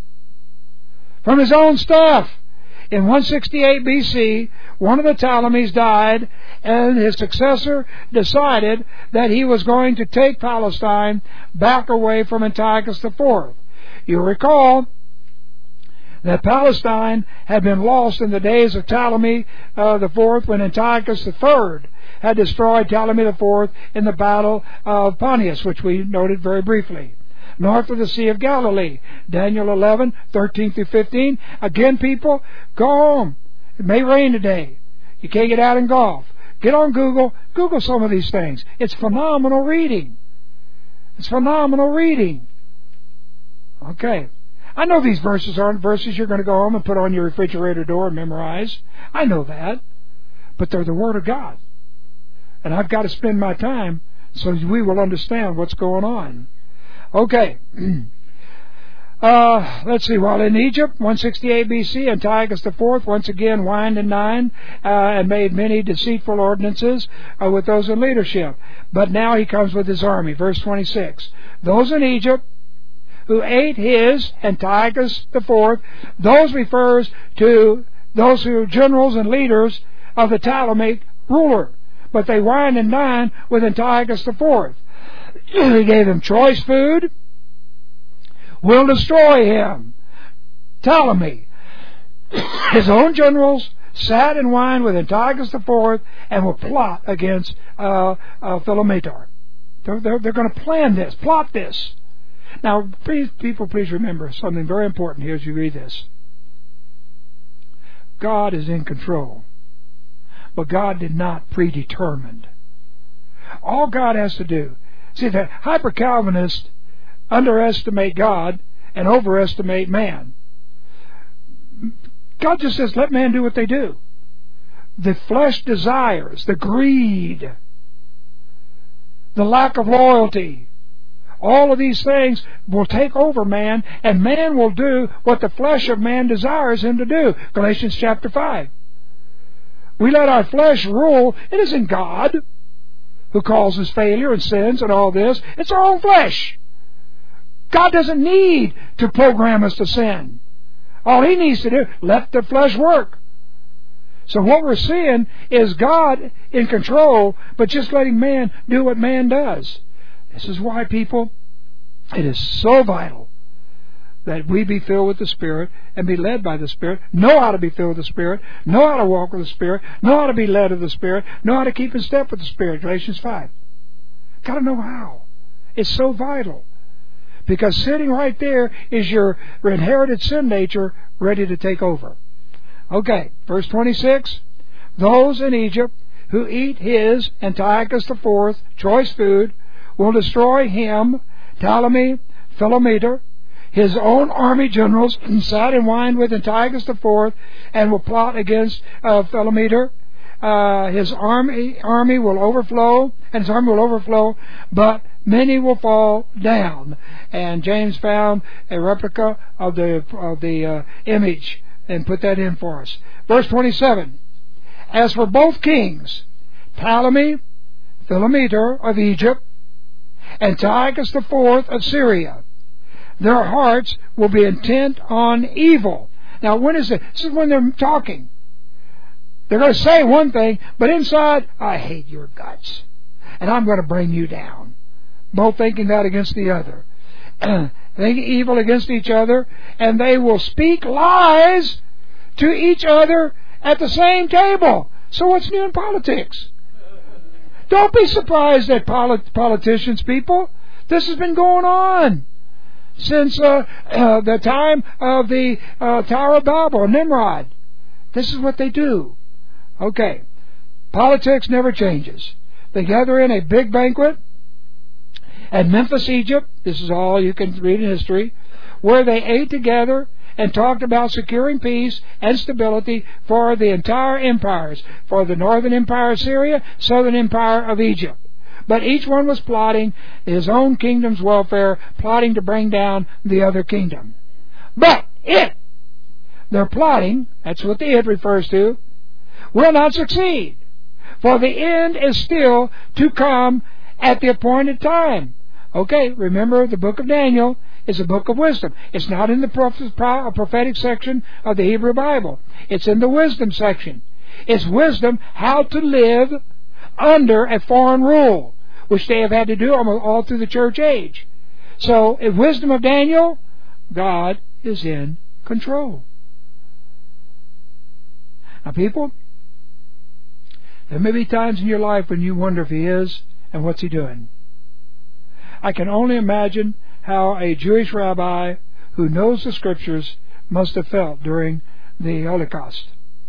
From his own staff. In one sixty-eight B C, one of the Ptolemies died, and his successor decided that he was going to take Palestine back away from Antiochus the Fourth. You'll recall that Palestine had been lost in the days of Ptolemy uh, the Fourth, when Antiochus the Third had destroyed Ptolemy the Fourth in the Battle of Panias, which we noted very briefly. North of the Sea of Galilee, Daniel eleven, thirteen through fifteen. Again, people, go home. It may rain today. You can't get out and golf. Get on Google. Google some of these things. It's phenomenal reading. It's phenomenal reading. Okay. I know these verses aren't verses you're going to go home and put on your refrigerator door and memorize. I know that. But they're the Word of God. And I've got to spend my time so we will understand what's going on. Okay. Uh, let's see. While in Egypt, one sixty-eight B C, Antiochus the Fourth once again wined and dined uh, and made many deceitful ordinances uh, with those in leadership. But now he comes with his army. Verse twenty-six. Those in Egypt who ate his, Antiochus the Fourth. Those refers to those who are generals and leaders of the Ptolemaic ruler. But they wine and dine with Antiochus the Fourth. He gave him choice food. Will destroy him. Ptolemy, his own generals, sat and wined with Antiochus the Fourth and will plot against uh, uh, Philometor. They're, they're, they're going to plan this, plot this. Now, please, people, please remember something very important here as you read this. God is in control, but God did not predetermine. All God has to do, see, the hyper-Calvinists underestimate God and overestimate man. God just says, let man do what they do. The flesh desires, the greed, the lack of loyalty, all of these things will take over man, and man will do what the flesh of man desires him to do. Galatians chapter five. We let our flesh rule. It isn't God who causes failure and sins and all this. It's our own flesh. God doesn't need to program us to sin. All He needs to do, let the flesh work. So what we're seeing is God in control, but just letting man do what man does. This is why, people, it is so vital that we be filled with the Spirit and be led by the Spirit, know how to be filled with the Spirit, know how to walk with the Spirit, know how to be led of the Spirit, know how to keep in step with the Spirit. Galatians five. Got to know how. It's so vital. Because sitting right there is your inherited sin nature ready to take over. Okay, verse twenty-six. Those in Egypt who eat his, Antiochus the Fourth, choice food, will destroy him, Ptolemy, Philometor, his own army generals, sat and wined with Antiochus the Fourth, and will plot against uh, Philometor. Uh, his army army will overflow, and his army will overflow, but many will fall down. And James found a replica of the of the uh, image and put that in for us. Verse twenty-seven. As for both kings, Ptolemy, Philometor of Egypt, Antiochus the Fourth of Syria, their hearts will be intent on evil. Now, when is it? This is when they're talking. They're going to say one thing, but inside, I hate your guts, and I'm going to bring you down. Both thinking that against the other. Thinking evil against each other, and they will speak lies to each other at the same table. So what's new in politics? Don't be surprised at polit- politicians, people. This has been going on since uh, uh, the time of the uh, Tower of Babel, Nimrod. This is what they do. Okay, politics never changes. They gather in a big banquet at Memphis, Egypt. This is all you can read in history, where they ate together and talked about securing peace and stability for the entire empires, for the northern empire of Syria, southern empire of Egypt. But each one was plotting his own kingdom's welfare, plotting to bring down the other kingdom. But it, they're plotting, that's what the it refers to, will not succeed. For the end is still to come at the appointed time. Okay, remember the book of Daniel is a book of wisdom. It's not in the prophetic section of the Hebrew Bible. It's in the wisdom section. It's wisdom how to live under a foreign rule, which they have had to do all through the church age. So, in wisdom of Daniel, God is in control. Now, people, there may be times in your life when you wonder if He is and what's He doing. I can only imagine how a Jewish rabbi who knows the Scriptures must have felt during the Holocaust.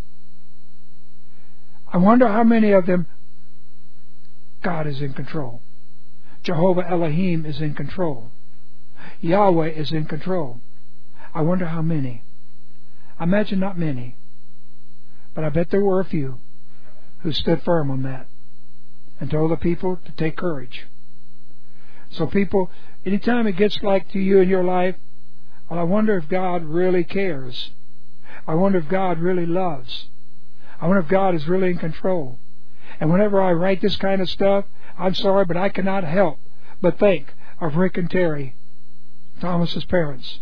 I wonder how many of them God is in control. Jehovah Elohim is in control. Yahweh is in control. I wonder how many. I imagine not many, but I bet there were a few who stood firm on that and told the people to take courage. So people, anytime it gets like to you in your life, well, I wonder if God really cares. I wonder if God really loves. I wonder if God is really in control. And whenever I write this kind of stuff, I'm sorry, but I cannot help but think of Rick and Terry Thomas's parents.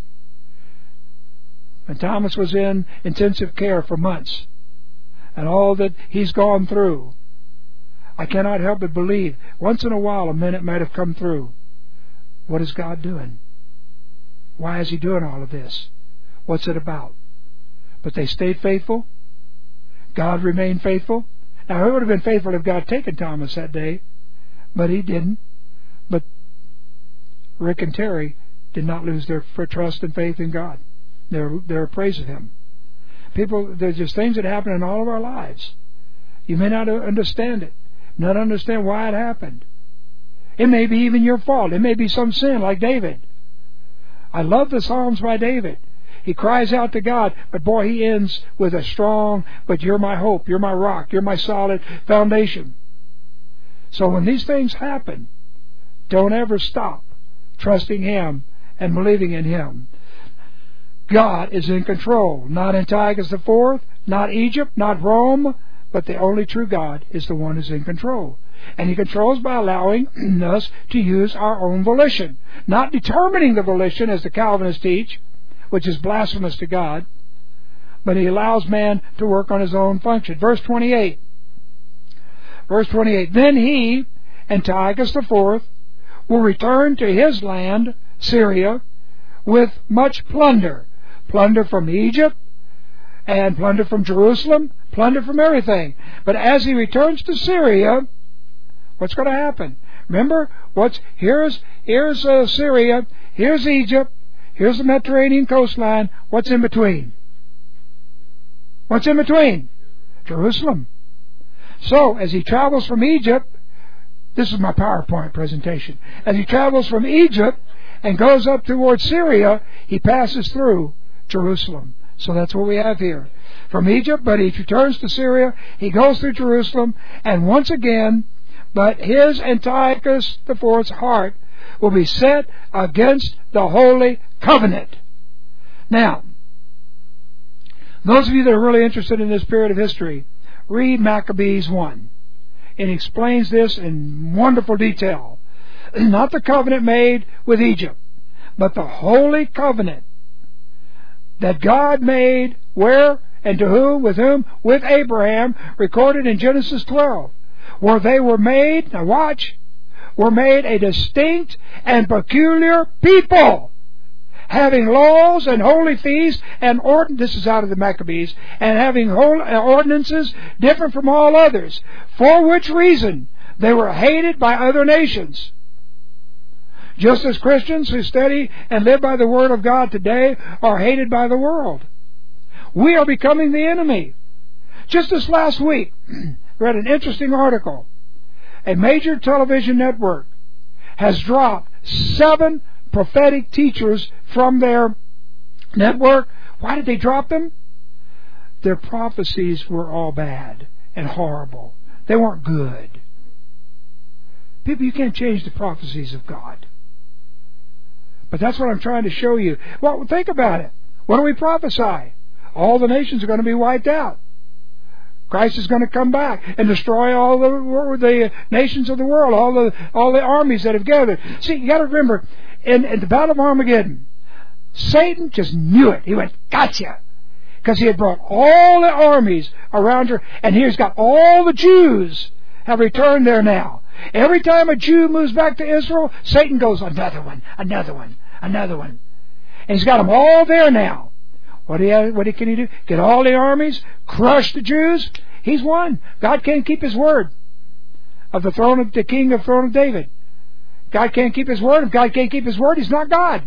And Thomas was in intensive care for months. And all that he's gone through, I cannot help but believe, once in a while a minute might have come through. What is God doing? Why is He doing all of this? What's it about? But they stayed faithful. God remained faithful. Now, it would have been faithful if God had taken Thomas that day, but He didn't. But Rick and Terry did not lose their trust and faith in God. Their, their praise of Him. People, there's just things that happen in all of our lives. You may not understand it, not understand why it happened. It may be even your fault. It may be some sin, like David. I love the Psalms by David. He cries out to God, but boy, he ends with a strong, but you're my hope, you're my rock, you're my solid foundation. So when these things happen, don't ever stop trusting Him and believing in Him. God is in control. Not Antiochus the Fourth, not Egypt, not Rome, but the only true God is the one who's in control. And He controls by allowing us to use our own volition. Not determining the volition, as the Calvinists teach, which is blasphemous to God, but He allows man to work on his own function. Verse twenty-eight. Verse twenty-eight. Then he, Antiochus the Fourth, will return to his land, Syria, with much plunder. Plunder from Egypt, and plunder from Jerusalem, plunder from everything. But as he returns to Syria, what's going to happen? Remember, what's here's here's uh, Syria, here's Egypt, here's the Mediterranean coastline. What's in between? What's in between? Jerusalem. So, as he travels from Egypt, this is my PowerPoint presentation. As he travels from Egypt and goes up towards Syria, he passes through Jerusalem. So that's what we have here. From Egypt, but he returns to Syria, he goes through Jerusalem, and once again, but his Antiochus the Fourth's heart will be set against the Holy Covenant. Now, those of you that are really interested in this period of history, read Maccabees one. It explains this in wonderful detail. Not the covenant made with Egypt, but the Holy Covenant that God made where and to whom, with whom? With Abraham, recorded in Genesis twelve, where they were made, now watch, were made a distinct and peculiar people, having laws and holy feasts and ord- this is out of the Maccabees, and having whole ordinances different from all others, for which reason they were hated by other nations. Just as Christians who study and live by the Word of God today are hated by the world. We are becoming the enemy. Just this last week, read an interesting article. A major television network has dropped seven prophetic teachers from their network. Why did they drop them? Their prophecies were all bad and horrible. They weren't good. People, you can't change the prophecies of God. But that's what I'm trying to show you. Well, think about it. What do we prophesy? All the nations are going to be wiped out. Christ is going to come back and destroy all the, the nations of the world, all the all the armies that have gathered. See, you got to remember, in, in the Battle of Armageddon, Satan just knew it. He went, gotcha! Because he had brought all the armies around her, and here's got all the Jews have returned there now. Every time a Jew moves back to Israel, Satan goes, another one, another one, another one. And he's got them all there now. What do you, what can he do? Get all the armies, crush the Jews? He's won. God can't keep His word of the throne of the king of the throne of David. God can't keep His word. If God can't keep His word, He's not God.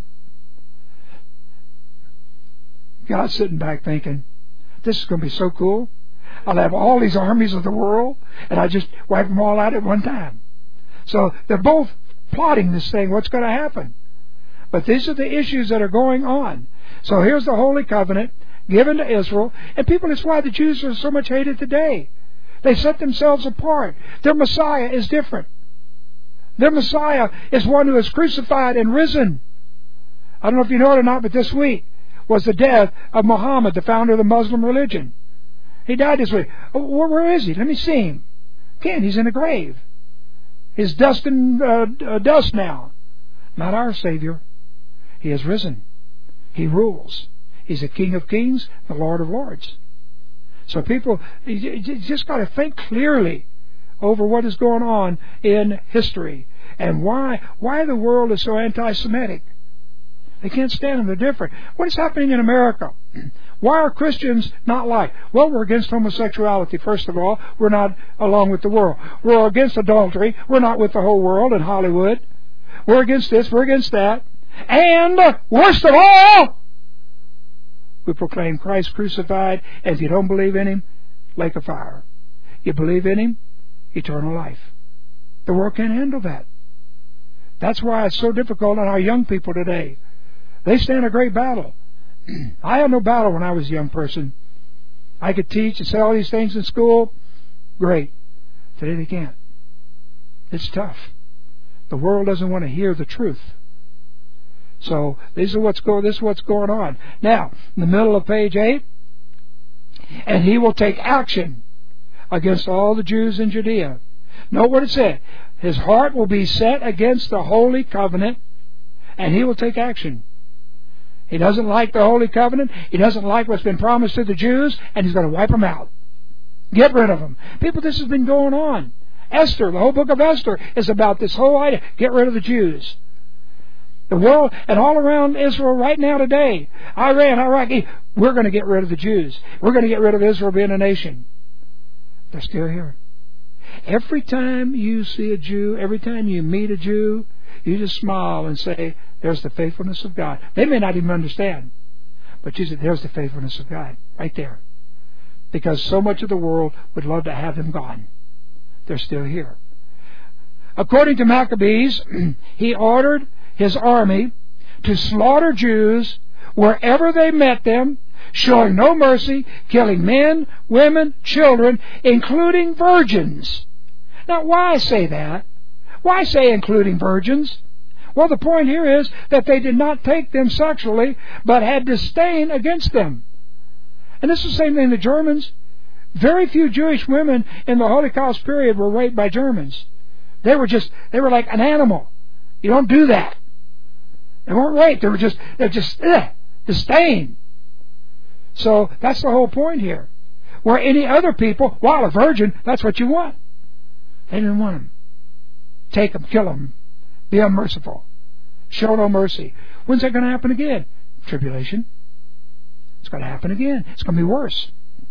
God's sitting back thinking, this is going to be so cool. I'll have all these armies of the world, and I just wipe them all out at one time. So they're both plotting this thing, what's going to happen. But these are the issues that are going on. So here's the Holy Covenant given to Israel. And people, that's why the Jews are so much hated today. They set themselves apart. Their Messiah is different. Their Messiah is one who is crucified and risen. I don't know if you know it or not, but this week was the death of Muhammad, the founder of the Muslim religion. He died this week. Where, where is he? Let me see him. Again, he's in the grave. He's dust and uh, uh, dust now. Not our Savior. He has risen. He rules. He's the King of Kings, the Lord of Lords. So people, you just got to think clearly over what is going on in history and why why the world is so anti-Semitic. They can't stand them. They're different. What is happening in America? Why are Christians not liked? Well, we're against homosexuality, first of all. We're not along with the world. We're against adultery. We're not with the whole world in Hollywood. We're against this. We're against that. And, worst of all, we proclaim Christ crucified, and if you don't believe in Him, lake of fire. You believe in Him, eternal life. The world can't handle that. That's why it's so difficult on our young people today. They stand a great battle. I had no battle when I was a young person. I could teach and say all these things in school. Great. Today they can't. It's tough. The world doesn't want to hear the truth. So this is what's go. This is what's going on now. In the middle of page eight, and he will take action against all the Jews in Judea. Note what it said. His heart will be set against the Holy Covenant, and he will take action. He doesn't like the Holy Covenant. He doesn't like what's been promised to the Jews, and he's going to wipe them out. Get rid of them. People, this has been going on. Esther, the whole book of Esther is about this whole idea. Get rid of the Jews. The world, and all around Israel right now today, Iran, Iraq, we're going to get rid of the Jews. We're going to get rid of Israel being a nation. They're still here. Every time you see a Jew, every time you meet a Jew, you just smile and say, there's the faithfulness of God. They may not even understand, but you say, there's the faithfulness of God right there. Because so much of the world would love to have them gone. They're still here. According to Maccabees, he ordered his army to slaughter Jews wherever they met them, showing no mercy, killing men, women, children, including virgins. Now, why say that? Why say including virgins? Well, the point here is that they did not take them sexually, but had disdain against them. And this is the same thing the Germans. Very few Jewish women in the Holocaust period were raped by Germans. They were just, they were like an animal. You don't do that. They weren't raped. They were just, they're just, ugh, disdain. So that's the whole point here. Where any other people, while a virgin, that's what you want. They didn't want them. Take them, kill them, be unmerciful, show no mercy. When's that going to happen again? Tribulation. It's going to happen again. It's going to be worse.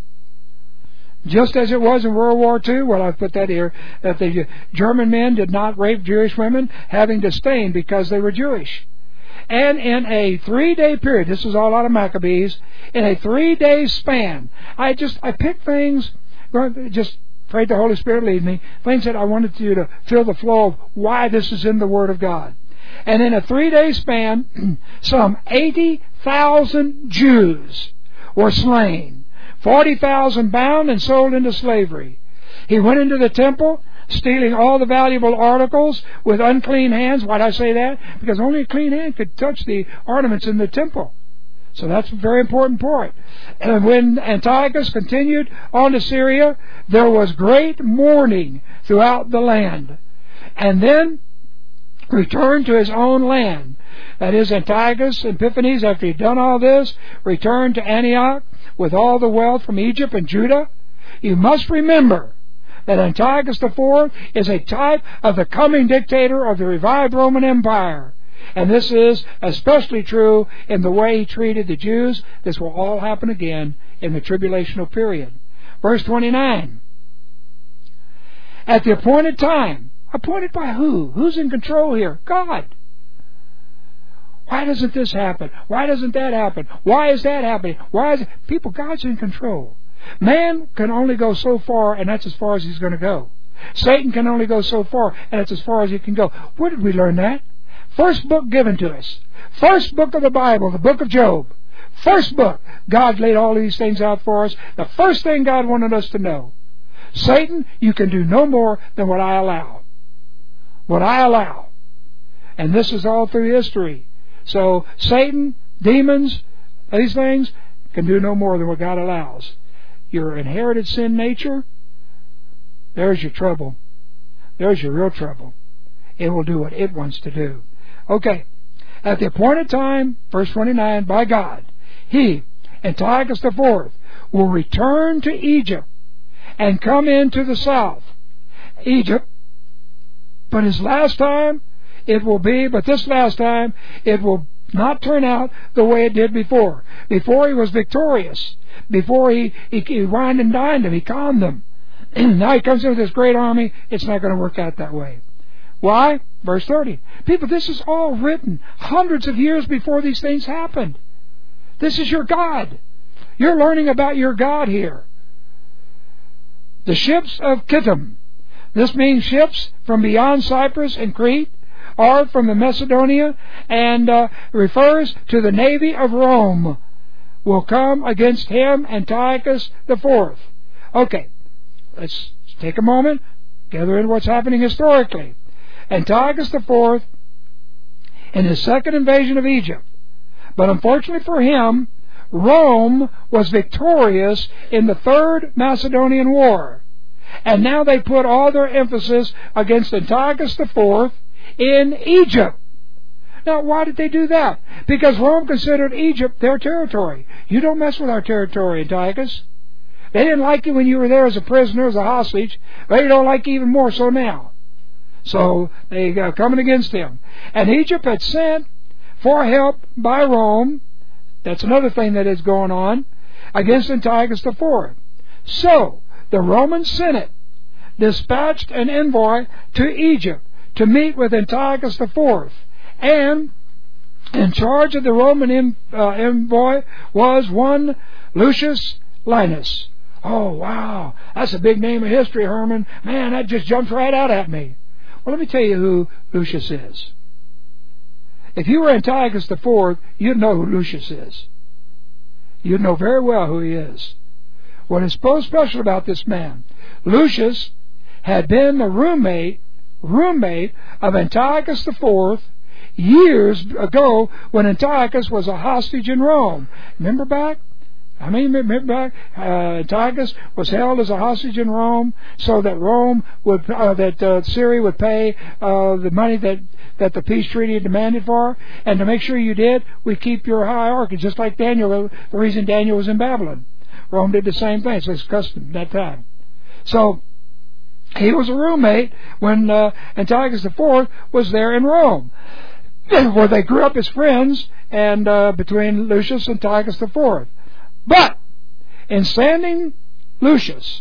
Just as it was in World War Two, well, I've put that here, that the German men did not rape Jewish women, having disdain because they were Jewish. And in a three-day period, this is all out of Maccabees, in a three-day span, I just, I picked things, just prayed the Holy Spirit lead me, things that I wanted you to feel the flow of why this is in the Word of God. And in a three-day span, some eighty thousand Jews were slain, forty thousand bound and sold into slavery. He went into the temple, stealing all the valuable articles with unclean hands. Why did I say that? Because only a clean hand could touch the ornaments in the temple. So that's a very important point. And when Antiochus continued on to Syria, there was great mourning throughout the land. And then returned to his own land. That is, Antiochus Epiphanes, after he'd done all this, returned to Antioch with all the wealth from Egypt and Judah. You must remember that Antiochus the Fourth is a type of the coming dictator of the revived Roman Empire. And this is especially true in the way he treated the Jews. This will all happen again in the tribulational period. Verse twenty-nine. At the appointed time. Appointed by who? Who's in control here? God. Why doesn't this happen? Why doesn't that happen? Why is that happening? Why is it? People, God's in control. Man can only go so far, and that's as far as he's going to go. Satan can only go so far, and that's as far as he can go. Where did we learn that? First book given to us. First book of the Bible, the book of Job. First book. God laid all these things out for us. The first thing God wanted us to know. Satan, you can do no more than what I allow. What I allow. And this is all through history. So Satan, demons, these things can do no more than what God allows. Your inherited sin nature, there's your trouble. There's your real trouble. It will do what it wants to do. Okay. At the appointed time, verse twenty-nine, by God, he, Antiochus the Fourth, will return to Egypt and come into the south, Egypt. But his last time, it will be, but this last time, it will not turn out the way it did before. Before he was victorious. Before he, he, he wined and dined them. He calmed them. Now he comes in with this great army. It's not going to work out that way. Why? Verse thirty. People, this is all written hundreds of years before these things happened. This is your God. You're learning about your God here. The ships of Kittim. This means ships from beyond Cyprus and Crete, or from the Macedonia, and uh, refers to the navy of Rome, will come against him, Antiochus the Fourth. Okay, let's take a moment, gather in what's happening historically. Antiochus the Fourth, in his second invasion of Egypt, but unfortunately for him, Rome was victorious in the Third Macedonian War. And now they put all their emphasis against Antiochus the Fourth in Egypt. Now, why did they do that? Because Rome considered Egypt their territory. You don't mess with our territory, Antiochus. They didn't like you when you were there as a prisoner, as a hostage. They don't like you even more so now. So they are coming against him. And Egypt had sent for help by Rome. That's another thing that is going on against Antiochus the Fourth. So the Roman Senate dispatched an envoy to Egypt to meet with Antiochus the Fourth, and in charge of the Roman en, uh, envoy was one Lucius Linus. Oh, wow, that's a big name of history, Herman. Man, that just jumps right out at me. Well, let me tell you who Lucius is. If you were Antiochus the Fourth, you'd know who Lucius is. You'd know very well who he is. What is so special about this man? Lucius had been the roommate roommate of Antiochus the Fourth years ago when Antiochus was a hostage in Rome. Remember back? I mean, remember back? Uh, Antiochus was held as a hostage in Rome, so that Rome would, uh, that uh, Syria would pay uh, the money that that the peace treaty demanded for, and to make sure you did, we keep your hierarchy, just like Daniel. The reason Daniel was in Babylon, Rome did the same thing. So it's custom at that time. So he was a roommate when uh, Antiochus the Fourth was there in Rome, where they grew up as friends, and uh, between Lucius and Antiochus the Fourth. But in sending Lucius,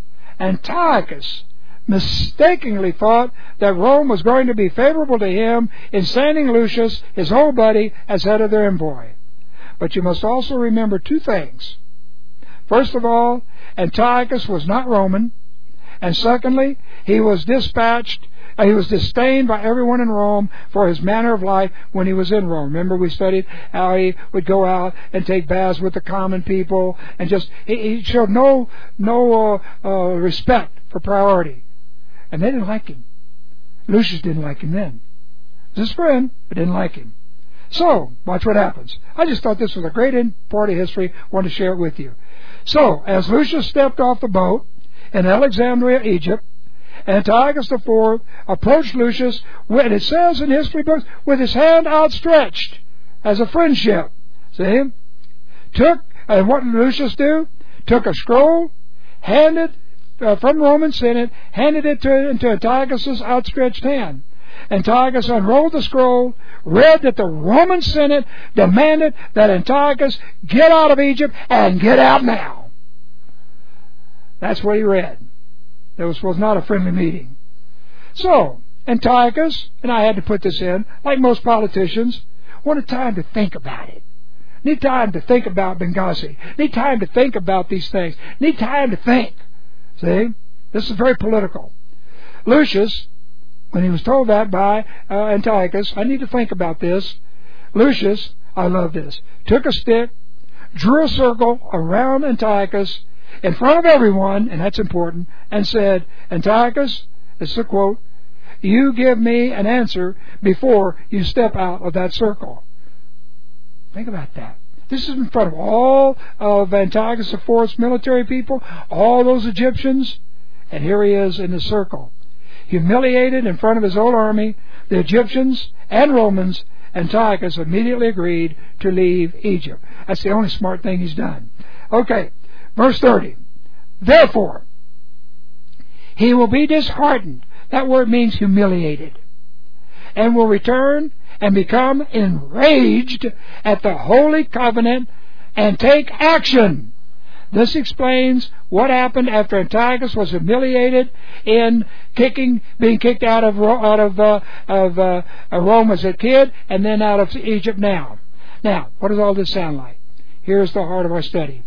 Antiochus mistakenly thought that Rome was going to be favorable to him in sending Lucius, his old buddy, as head of their envoy. But you must also remember two things. First of all, Antiochus was not Roman. And secondly, he was dispatched, uh, he was disdained by everyone in Rome for his manner of life when he was in Rome. Remember, we studied how he would go out and take baths with the common people, and just, he, he showed no, no uh, uh, respect for priority. And they didn't like him. Lucius didn't like him then. He was his friend, but didn't like him. So, watch what happens. I just thought this was a great part of history. I wanted to share it with you. So, as Lucius stepped off the boat in Alexandria, Egypt, Antiochus the Fourth approached Lucius, and it says in history books, with his hand outstretched as a friendship. See? Took, and what did Lucius do? Took a scroll, handed uh, from Roman Senate, handed it to, into Antiochus' outstretched hand. Antiochus unrolled the scroll, read that the Roman Senate demanded that Antiochus get out of Egypt and get out now. That's what he read. It was, was not a friendly meeting. So, Antiochus, and I had to put this in, like most politicians, wanted time to think about it. Need time to think about Benghazi. Need time to think about these things. Need time to think. See? This is very political. Lucius, when he was told that by uh, Antiochus, I need to think about this. Lucius, I love this, took a stick, drew a circle around Antiochus in front of everyone, and that's important, and said, Antiochus, this is a quote, you give me an answer before you step out of that circle. Think about that. This is in front of all of Antiochus the Fourth's military people, all those Egyptians, and here he is in the circle, humiliated in front of his own army, the Egyptians and Romans, Antiochus immediately agreed to leave Egypt. That's the only smart thing he's done. Okay, verse thirty. Therefore, he will be disheartened. That word means humiliated. And will return and become enraged at the holy covenant and take action. This explains what happened after Antiochus was humiliated in kicking, being kicked out of out of uh, of uh, Rome as a kid, and then out of Egypt now. Now, what does all this sound like? Here's the heart of our study.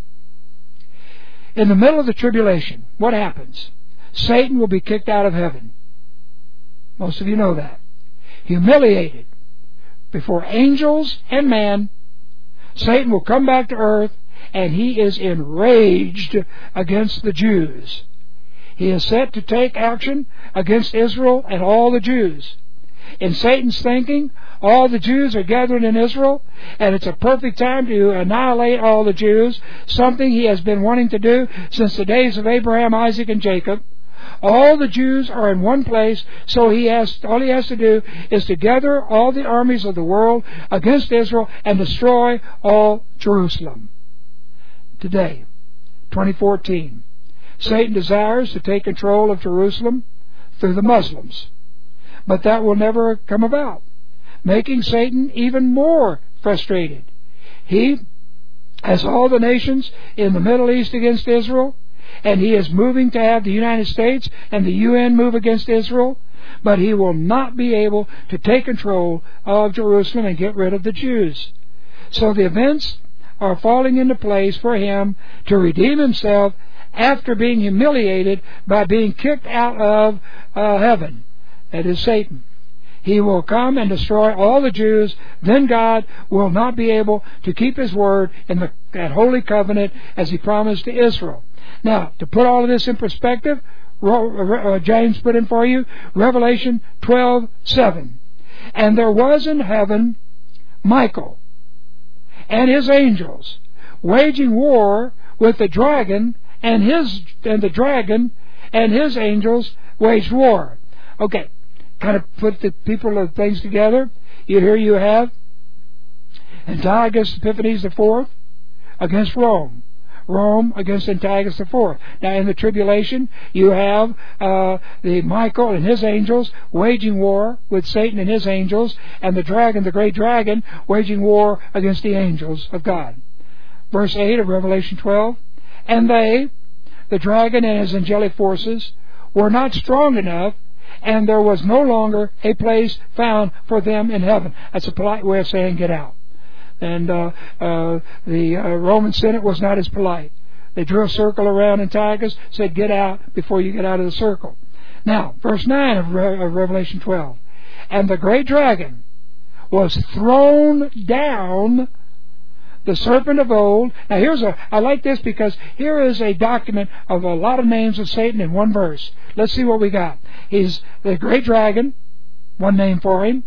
In the middle of the tribulation, what happens? Satan will be kicked out of heaven. Most of you know that. Humiliated before angels and man, Satan will come back to earth, and he is enraged against the Jews. He is set to take action against Israel and all the Jews. In Satan's thinking, all the Jews are gathered in Israel, and it's a perfect time to annihilate all the Jews, something he has been wanting to do since the days of Abraham, Isaac, and Jacob. All the Jews are in one place, so he has all he has to do is to gather all the armies of the world against Israel and destroy all Jerusalem. Today, twenty fourteen, Satan desires to take control of Jerusalem through the Muslims. But that will never come about, making Satan even more frustrated. He has all the nations in the Middle East against Israel, and he is moving to have the United States and the U N move against Israel, but he will not be able to take control of Jerusalem and get rid of the Jews. So the events are falling into place for him to redeem himself after being humiliated by being kicked out of uh, heaven. That is Satan. He will come and destroy all the Jews. Then God will not be able to keep His word in the, that holy covenant as He promised to Israel. Now, to put all of this in perspective, James put in for you Revelation twelve seven. And there was in heaven Michael and his angels waging war with the dragon, and his and the dragon and his angels waged war. Okay, kind of put the people of things together. You here you have Antiochus Epiphanes the fourth against Rome. Rome against Antiochus the fourth. Now in the tribulation, you have uh, the Michael and his angels waging war with Satan and his angels, and the dragon, the great dragon, waging war against the angels of God. Verse eight of Revelation twelve, and they, the dragon and his angelic forces, were not strong enough, and there was no longer a place found for them in heaven. That's a polite way of saying get out. And uh, uh, the uh, Roman Senate was not as polite. They drew a circle around Antiochus, said, get out before you get out of the circle. Now, verse nine of, Re- of Revelation twelve. And the great dragon was thrown down, the serpent of old. Now, here's a, I like this because here is a document of a lot of names of Satan in one verse. Let's see what we got. He's the great dragon, one name for him.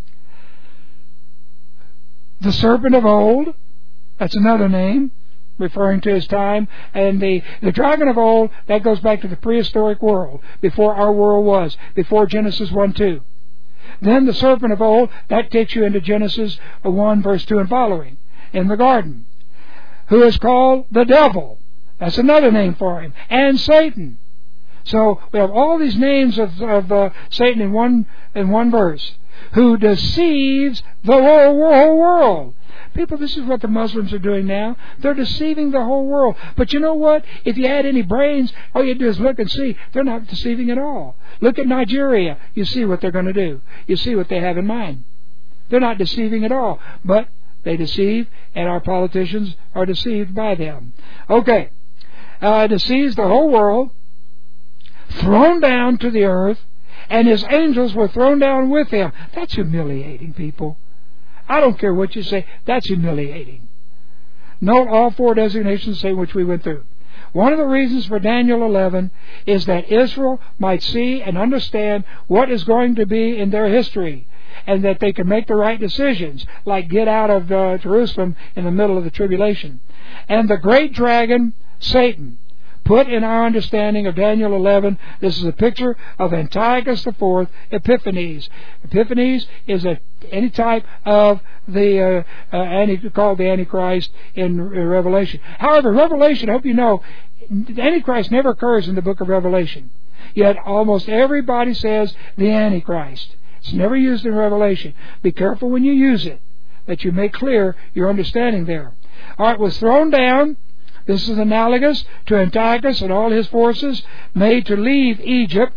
The serpent of old, that's another name, referring to his time. And the, the dragon of old, that goes back to the prehistoric world, before our world was, before Genesis one two. Then the serpent of old, that takes you into Genesis one, verse two and following, in the garden, who is called the devil. That's another name for him. And Satan. So we have all these names of, of uh, Satan in one in one verse. Who deceives the whole world. People, this is what the Muslims are doing now. They're deceiving the whole world. But you know what? If you had any brains, all you do is look and see. They're not deceiving at all. Look at Nigeria. You see what they're going to do. You see what they have in mind. They're not deceiving at all. But they deceive, and our politicians are deceived by them. Okay. Uh, deceives the whole world, thrown down to the earth, and his angels were thrown down with him. That's humiliating, people. I don't care what you say. That's humiliating. Note all four designations, say which we went through. One of the reasons for Daniel eleven is that Israel might see and understand what is going to be in their history, and that they can make the right decisions, like get out of uh, Jerusalem in the middle of the tribulation. And the great dragon, Satan, put in our understanding of Daniel eleven. This is a picture of Antiochus the Fourth, Epiphanes. Epiphanes is a, any type of the uh, uh, anti, called the Antichrist in uh, Revelation. However, Revelation, I hope you know, the Antichrist never occurs in the book of Revelation. Yet almost everybody says the Antichrist. It's never used in Revelation. Be careful when you use it, that you make clear your understanding there. All right, was thrown down. This is analogous to Antiochus and all his forces made to leave Egypt.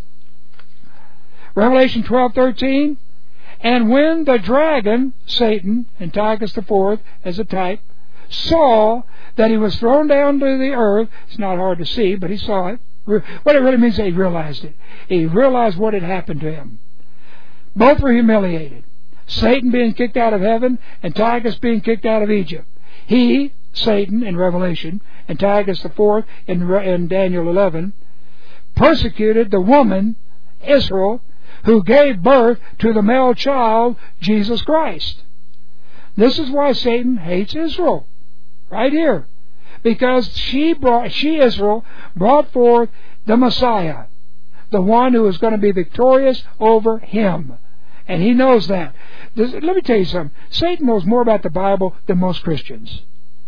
Revelation twelve thirteen. And when the dragon, Satan, Antiochus the Fourth, as a type, saw that he was thrown down to the earth, it's not hard to see, but he saw it. What it really means is he realized it. He realized what had happened to him. Both were humiliated. Satan being kicked out of heaven, Antiochus being kicked out of Egypt. He, Satan, in Revelation, Antiochus the Fourth in, in Daniel eleven, persecuted the woman, Israel, who gave birth to the male child, Jesus Christ. This is why Satan hates Israel, right here, because she brought, she Israel brought forth the Messiah, the one who is going to be victorious over him, and he knows that. This, let me tell you something. Satan knows more about the Bible than most Christians.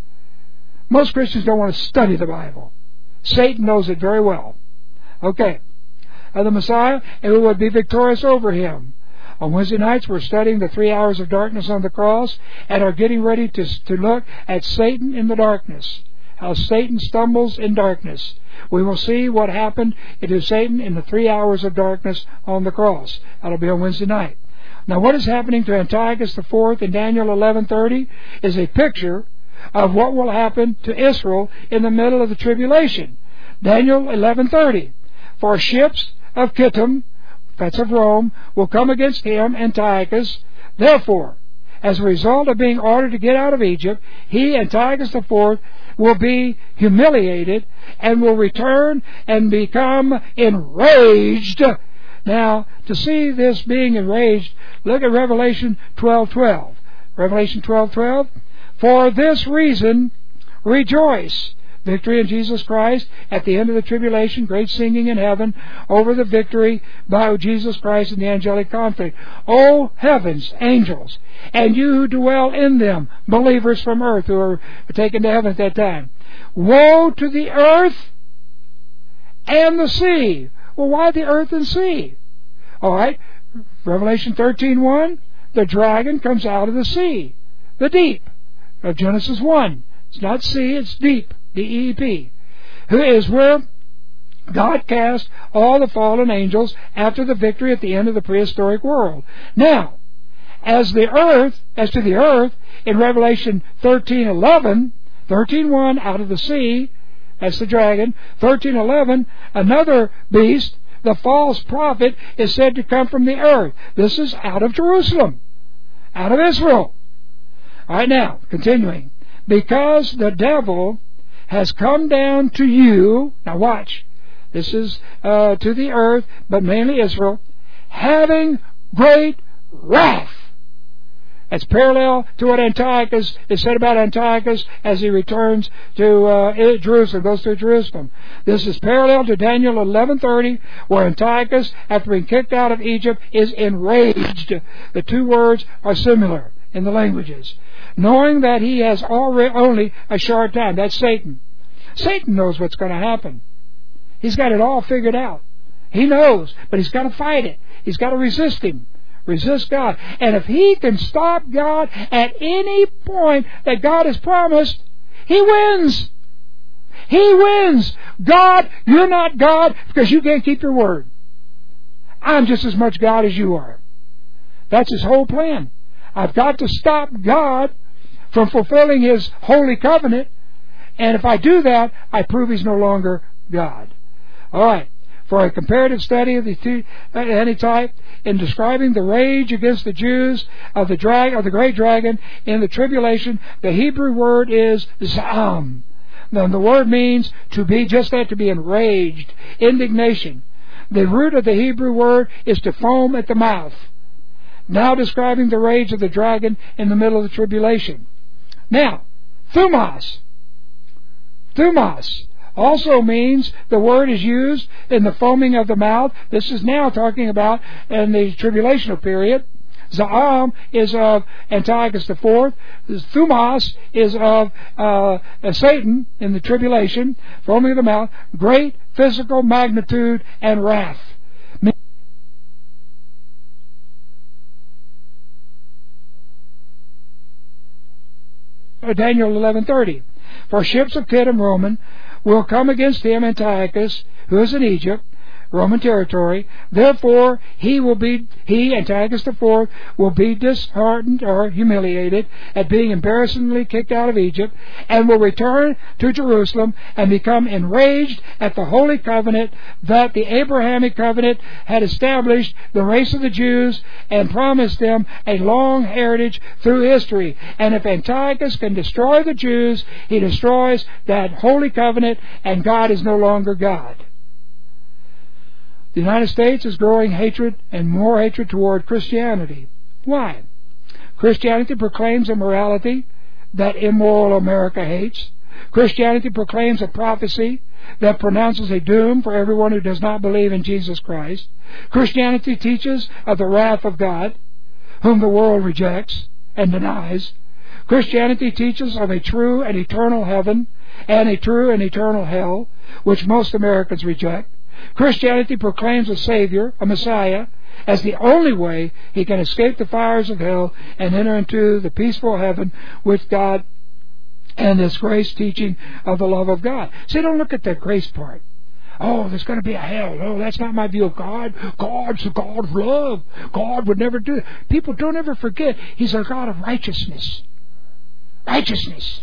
Most Christians don't want to study the Bible. Satan knows it very well. Okay. Uh, the Messiah, and who would be victorious over him. On Wednesday nights, we're studying the three hours of darkness on the cross and are getting ready to, to look at Satan in the darkness. How Satan stumbles in darkness. We will see what happened to Satan in the three hours of darkness on the cross. That'll be on Wednesday night. Now, what is happening to Antiochus the Fourth in Daniel eleven thirty is a picture of what will happen to Israel in the middle of the tribulation. Daniel eleven thirty. For ships of Kittim, that's of Rome, will come against him, Antiochus. Therefore, as a result of being ordered to get out of Egypt, he, Antiochus the Fourth, will be humiliated and will return and become enraged. Now, to see this being enraged, look at Revelation twelve twelve. Revelation twelve twelve. For this reason, rejoice. Victory in Jesus Christ at the end of the tribulation, great singing in heaven over the victory by Jesus Christ in the angelic conflict. O heavens, angels, and you who dwell in them, believers from earth who are taken to heaven at that time. Woe to the earth and the sea. Well, why the earth and sea? All right, Revelation thirteen one, the dragon comes out of the sea, the deep, of Genesis one. It's not sea, it's deep. D E E P, who is where God cast all the fallen angels after the victory at the end of the prehistoric world. Now, as the earth, as to the earth, in Revelation thirteen eleven, thirteen one, out of the sea, that's the dragon, thirteen eleven, another beast, the false prophet, is said to come from the earth. This is out of Jerusalem, out of Israel. All right, now, continuing. Because the devil has come down to you, now watch, this is uh, to the earth, but mainly Israel, having great wrath. That's parallel to what Antiochus is said about Antiochus as he returns to uh, Jerusalem, goes to Jerusalem. This is parallel to Daniel eleven thirty, where Antiochus, after being kicked out of Egypt, is enraged. The two words are similar in the languages. Knowing that he has already only a short time. That's Satan. Satan knows what's going to happen. He's got it all figured out. He knows, but he's got to fight it. He's got to resist him. Resist God. And if he can stop God at any point that God has promised, he wins. He wins. God, you're not God because you can't keep your word. I'm just as much God as you are. That's his whole plan. I've got to stop God from fulfilling his holy covenant, and if I do that, I prove he's no longer God. All right. For a comparative study of the two, uh, any type in describing the rage against the Jews of the drag of the great dragon in the tribulation, the Hebrew word is zam. Now, the word means to be just that, to be enraged, indignation. The root of the Hebrew word is to foam at the mouth. Now describing the rage of the dragon in the middle of the tribulation. Now, thumos. Thumos. also means the word is used in the foaming of the mouth. This is now talking about in the tribulational period. Za'am is of Antiochus the Fourth. Thumas is of uh, Satan in the tribulation, foaming of the mouth, great physical magnitude and wrath. Daniel eleven thirty. For ships of Kittim, Roman, will come against him, Antiochus, who is in Egypt, Roman territory. Therefore, he will be, he, Antiochus the Fourth, will be disheartened or humiliated at being embarrassingly kicked out of Egypt, and will return to Jerusalem and become enraged at the holy covenant that the Abrahamic covenant had established the race of the Jews and promised them a long heritage through history. And if Antiochus can destroy the Jews, he destroys that holy covenant, and God is no longer God. The United States is growing hatred and more hatred toward Christianity. Why? Christianity proclaims a morality that immoral America hates. Christianity proclaims a prophecy that pronounces a doom for everyone who does not believe in Jesus Christ. Christianity teaches of the wrath of God, whom the world rejects and denies. Christianity teaches of a true and eternal heaven and a true and eternal hell, which most Americans reject. Christianity proclaims a Savior, a Messiah, as the only way he can escape the fires of hell and enter into the peaceful heaven with God and this grace teaching of the love of God. See, don't look at that grace part. Oh, there's going to be a hell. No, that's not my view of God. God's a God of love. God would never do it. People, don't ever forget, He's a God of righteousness. Righteousness.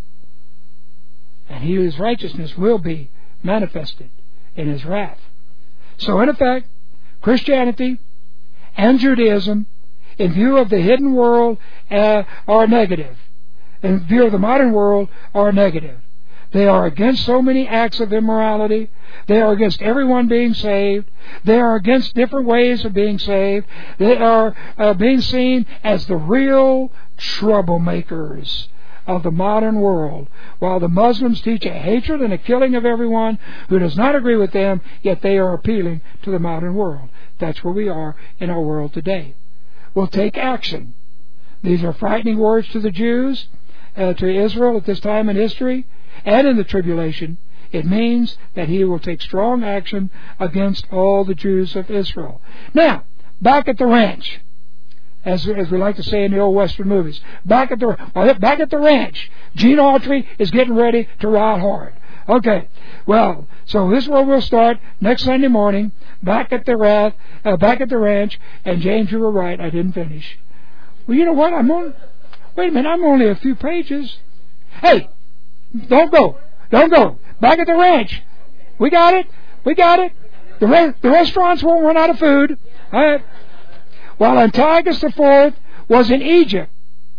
And His righteousness will be manifested in His wrath. So in effect, Christianity and Judaism, in view of the hidden world, uh, are negative. In view of the modern world, are negative. They are against so many acts of immorality. They are against everyone being saved. They are against different ways of being saved. They are uh, being seen as the real troublemakers of the modern world, while the Muslims teach a hatred and a killing of everyone who does not agree with them, yet they are appealing to the modern world. That's where we are in our world today. We'll take action. These are frightening words to the Jews, uh, to Israel at this time in history, and in the tribulation. It means that He will take strong action against all the Jews of Israel. Now, back at the ranch. As, as we like to say in the old Western movies. Back at the well, back at the ranch, Gene Autry is getting ready to ride hard. Okay, well, so this is where we'll start next Sunday morning. Back at the rath, uh, back at the ranch. And James, you were right. I didn't finish. Well, you know what? I'm on. Wait a minute. I'm only a few pages. Hey, don't go. Don't go. Back at the ranch. We got it. We got it. The re- the restaurants won't run out of food. All right. While Antiochus the Fourth was in Egypt,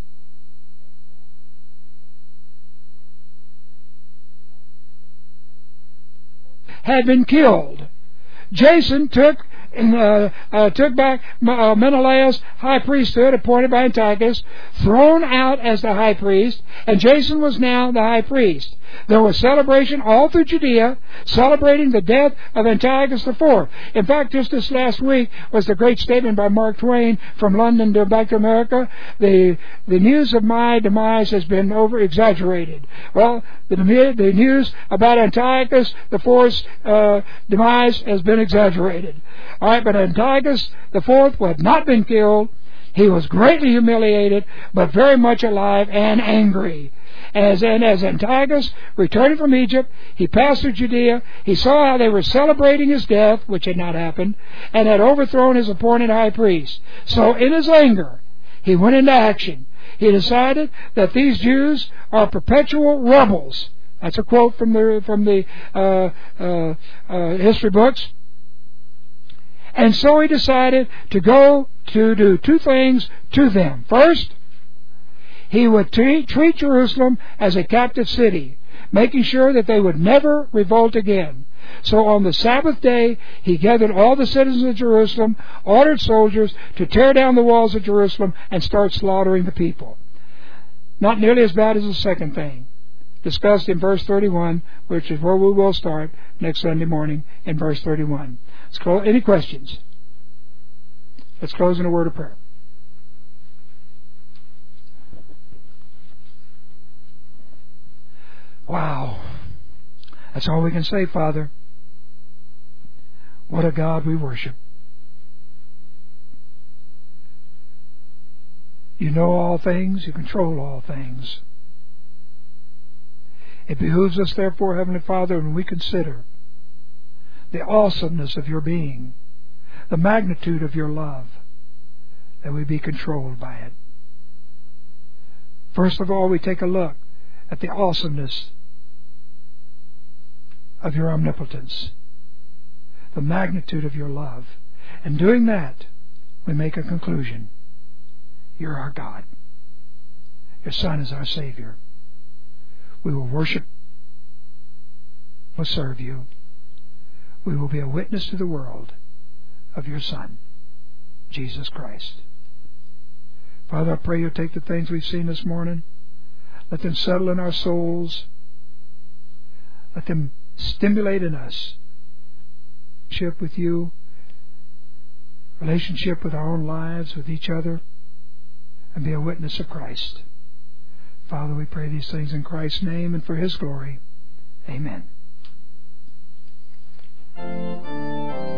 had been killed. Jason took uh, uh, took back uh, Menelaus' high priesthood appointed by Antiochus, thrown out as the high priest, and Jason was now the high priest. There was celebration all through Judea, celebrating the death of Antiochus the Fourth. In fact, just this last week was the great statement by Mark Twain from London to back to America. The the news of my demise has been over-exaggerated. Well, the, the news about Antiochus the Fourth's uh, demise has been exaggerated. All right, but Antiochus the Fourth had not been killed. He was greatly humiliated, but very much alive and angry. As, and as Antiochus returned from Egypt, he passed through Judea. He saw how they were celebrating his death, which had not happened, and had overthrown his appointed high priest. So in his anger, he went into action. He decided that these Jews are perpetual rebels. That's a quote from the from the uh, uh, uh, history books. And so he decided to go to do two things to them. First, he would treat, treat Jerusalem as a captive city, making sure that they would never revolt again. So on the Sabbath day, he gathered all the citizens of Jerusalem, ordered soldiers to tear down the walls of Jerusalem and start slaughtering the people. Not nearly as bad as the second thing. discussed in verse thirty-one, which is where we will start next Sunday morning in verse thirty-one. Let's close. Any questions? Let's close in a word of prayer. Wow. That's all we can say, Father. What a God we worship. You know all things. You control all things. It behooves us, therefore, Heavenly Father, when we consider the awesomeness of your being, the magnitude of your love, that we be controlled by it. First of all, we take a look at the awesomeness of your omnipotence, the magnitude of your love. And doing that, we make a conclusion. You're our God. Your Son is our Savior. We will worship, will serve you. We will be a witness to the world of your Son, Jesus Christ. Father, I pray you'll take the things we've seen this morning. Let them settle in our souls. Let them stimulate in us relationship with you, relationship with our own lives, with each other, and be a witness of Christ. Father, we pray these things in Christ's name and for His glory. Amen.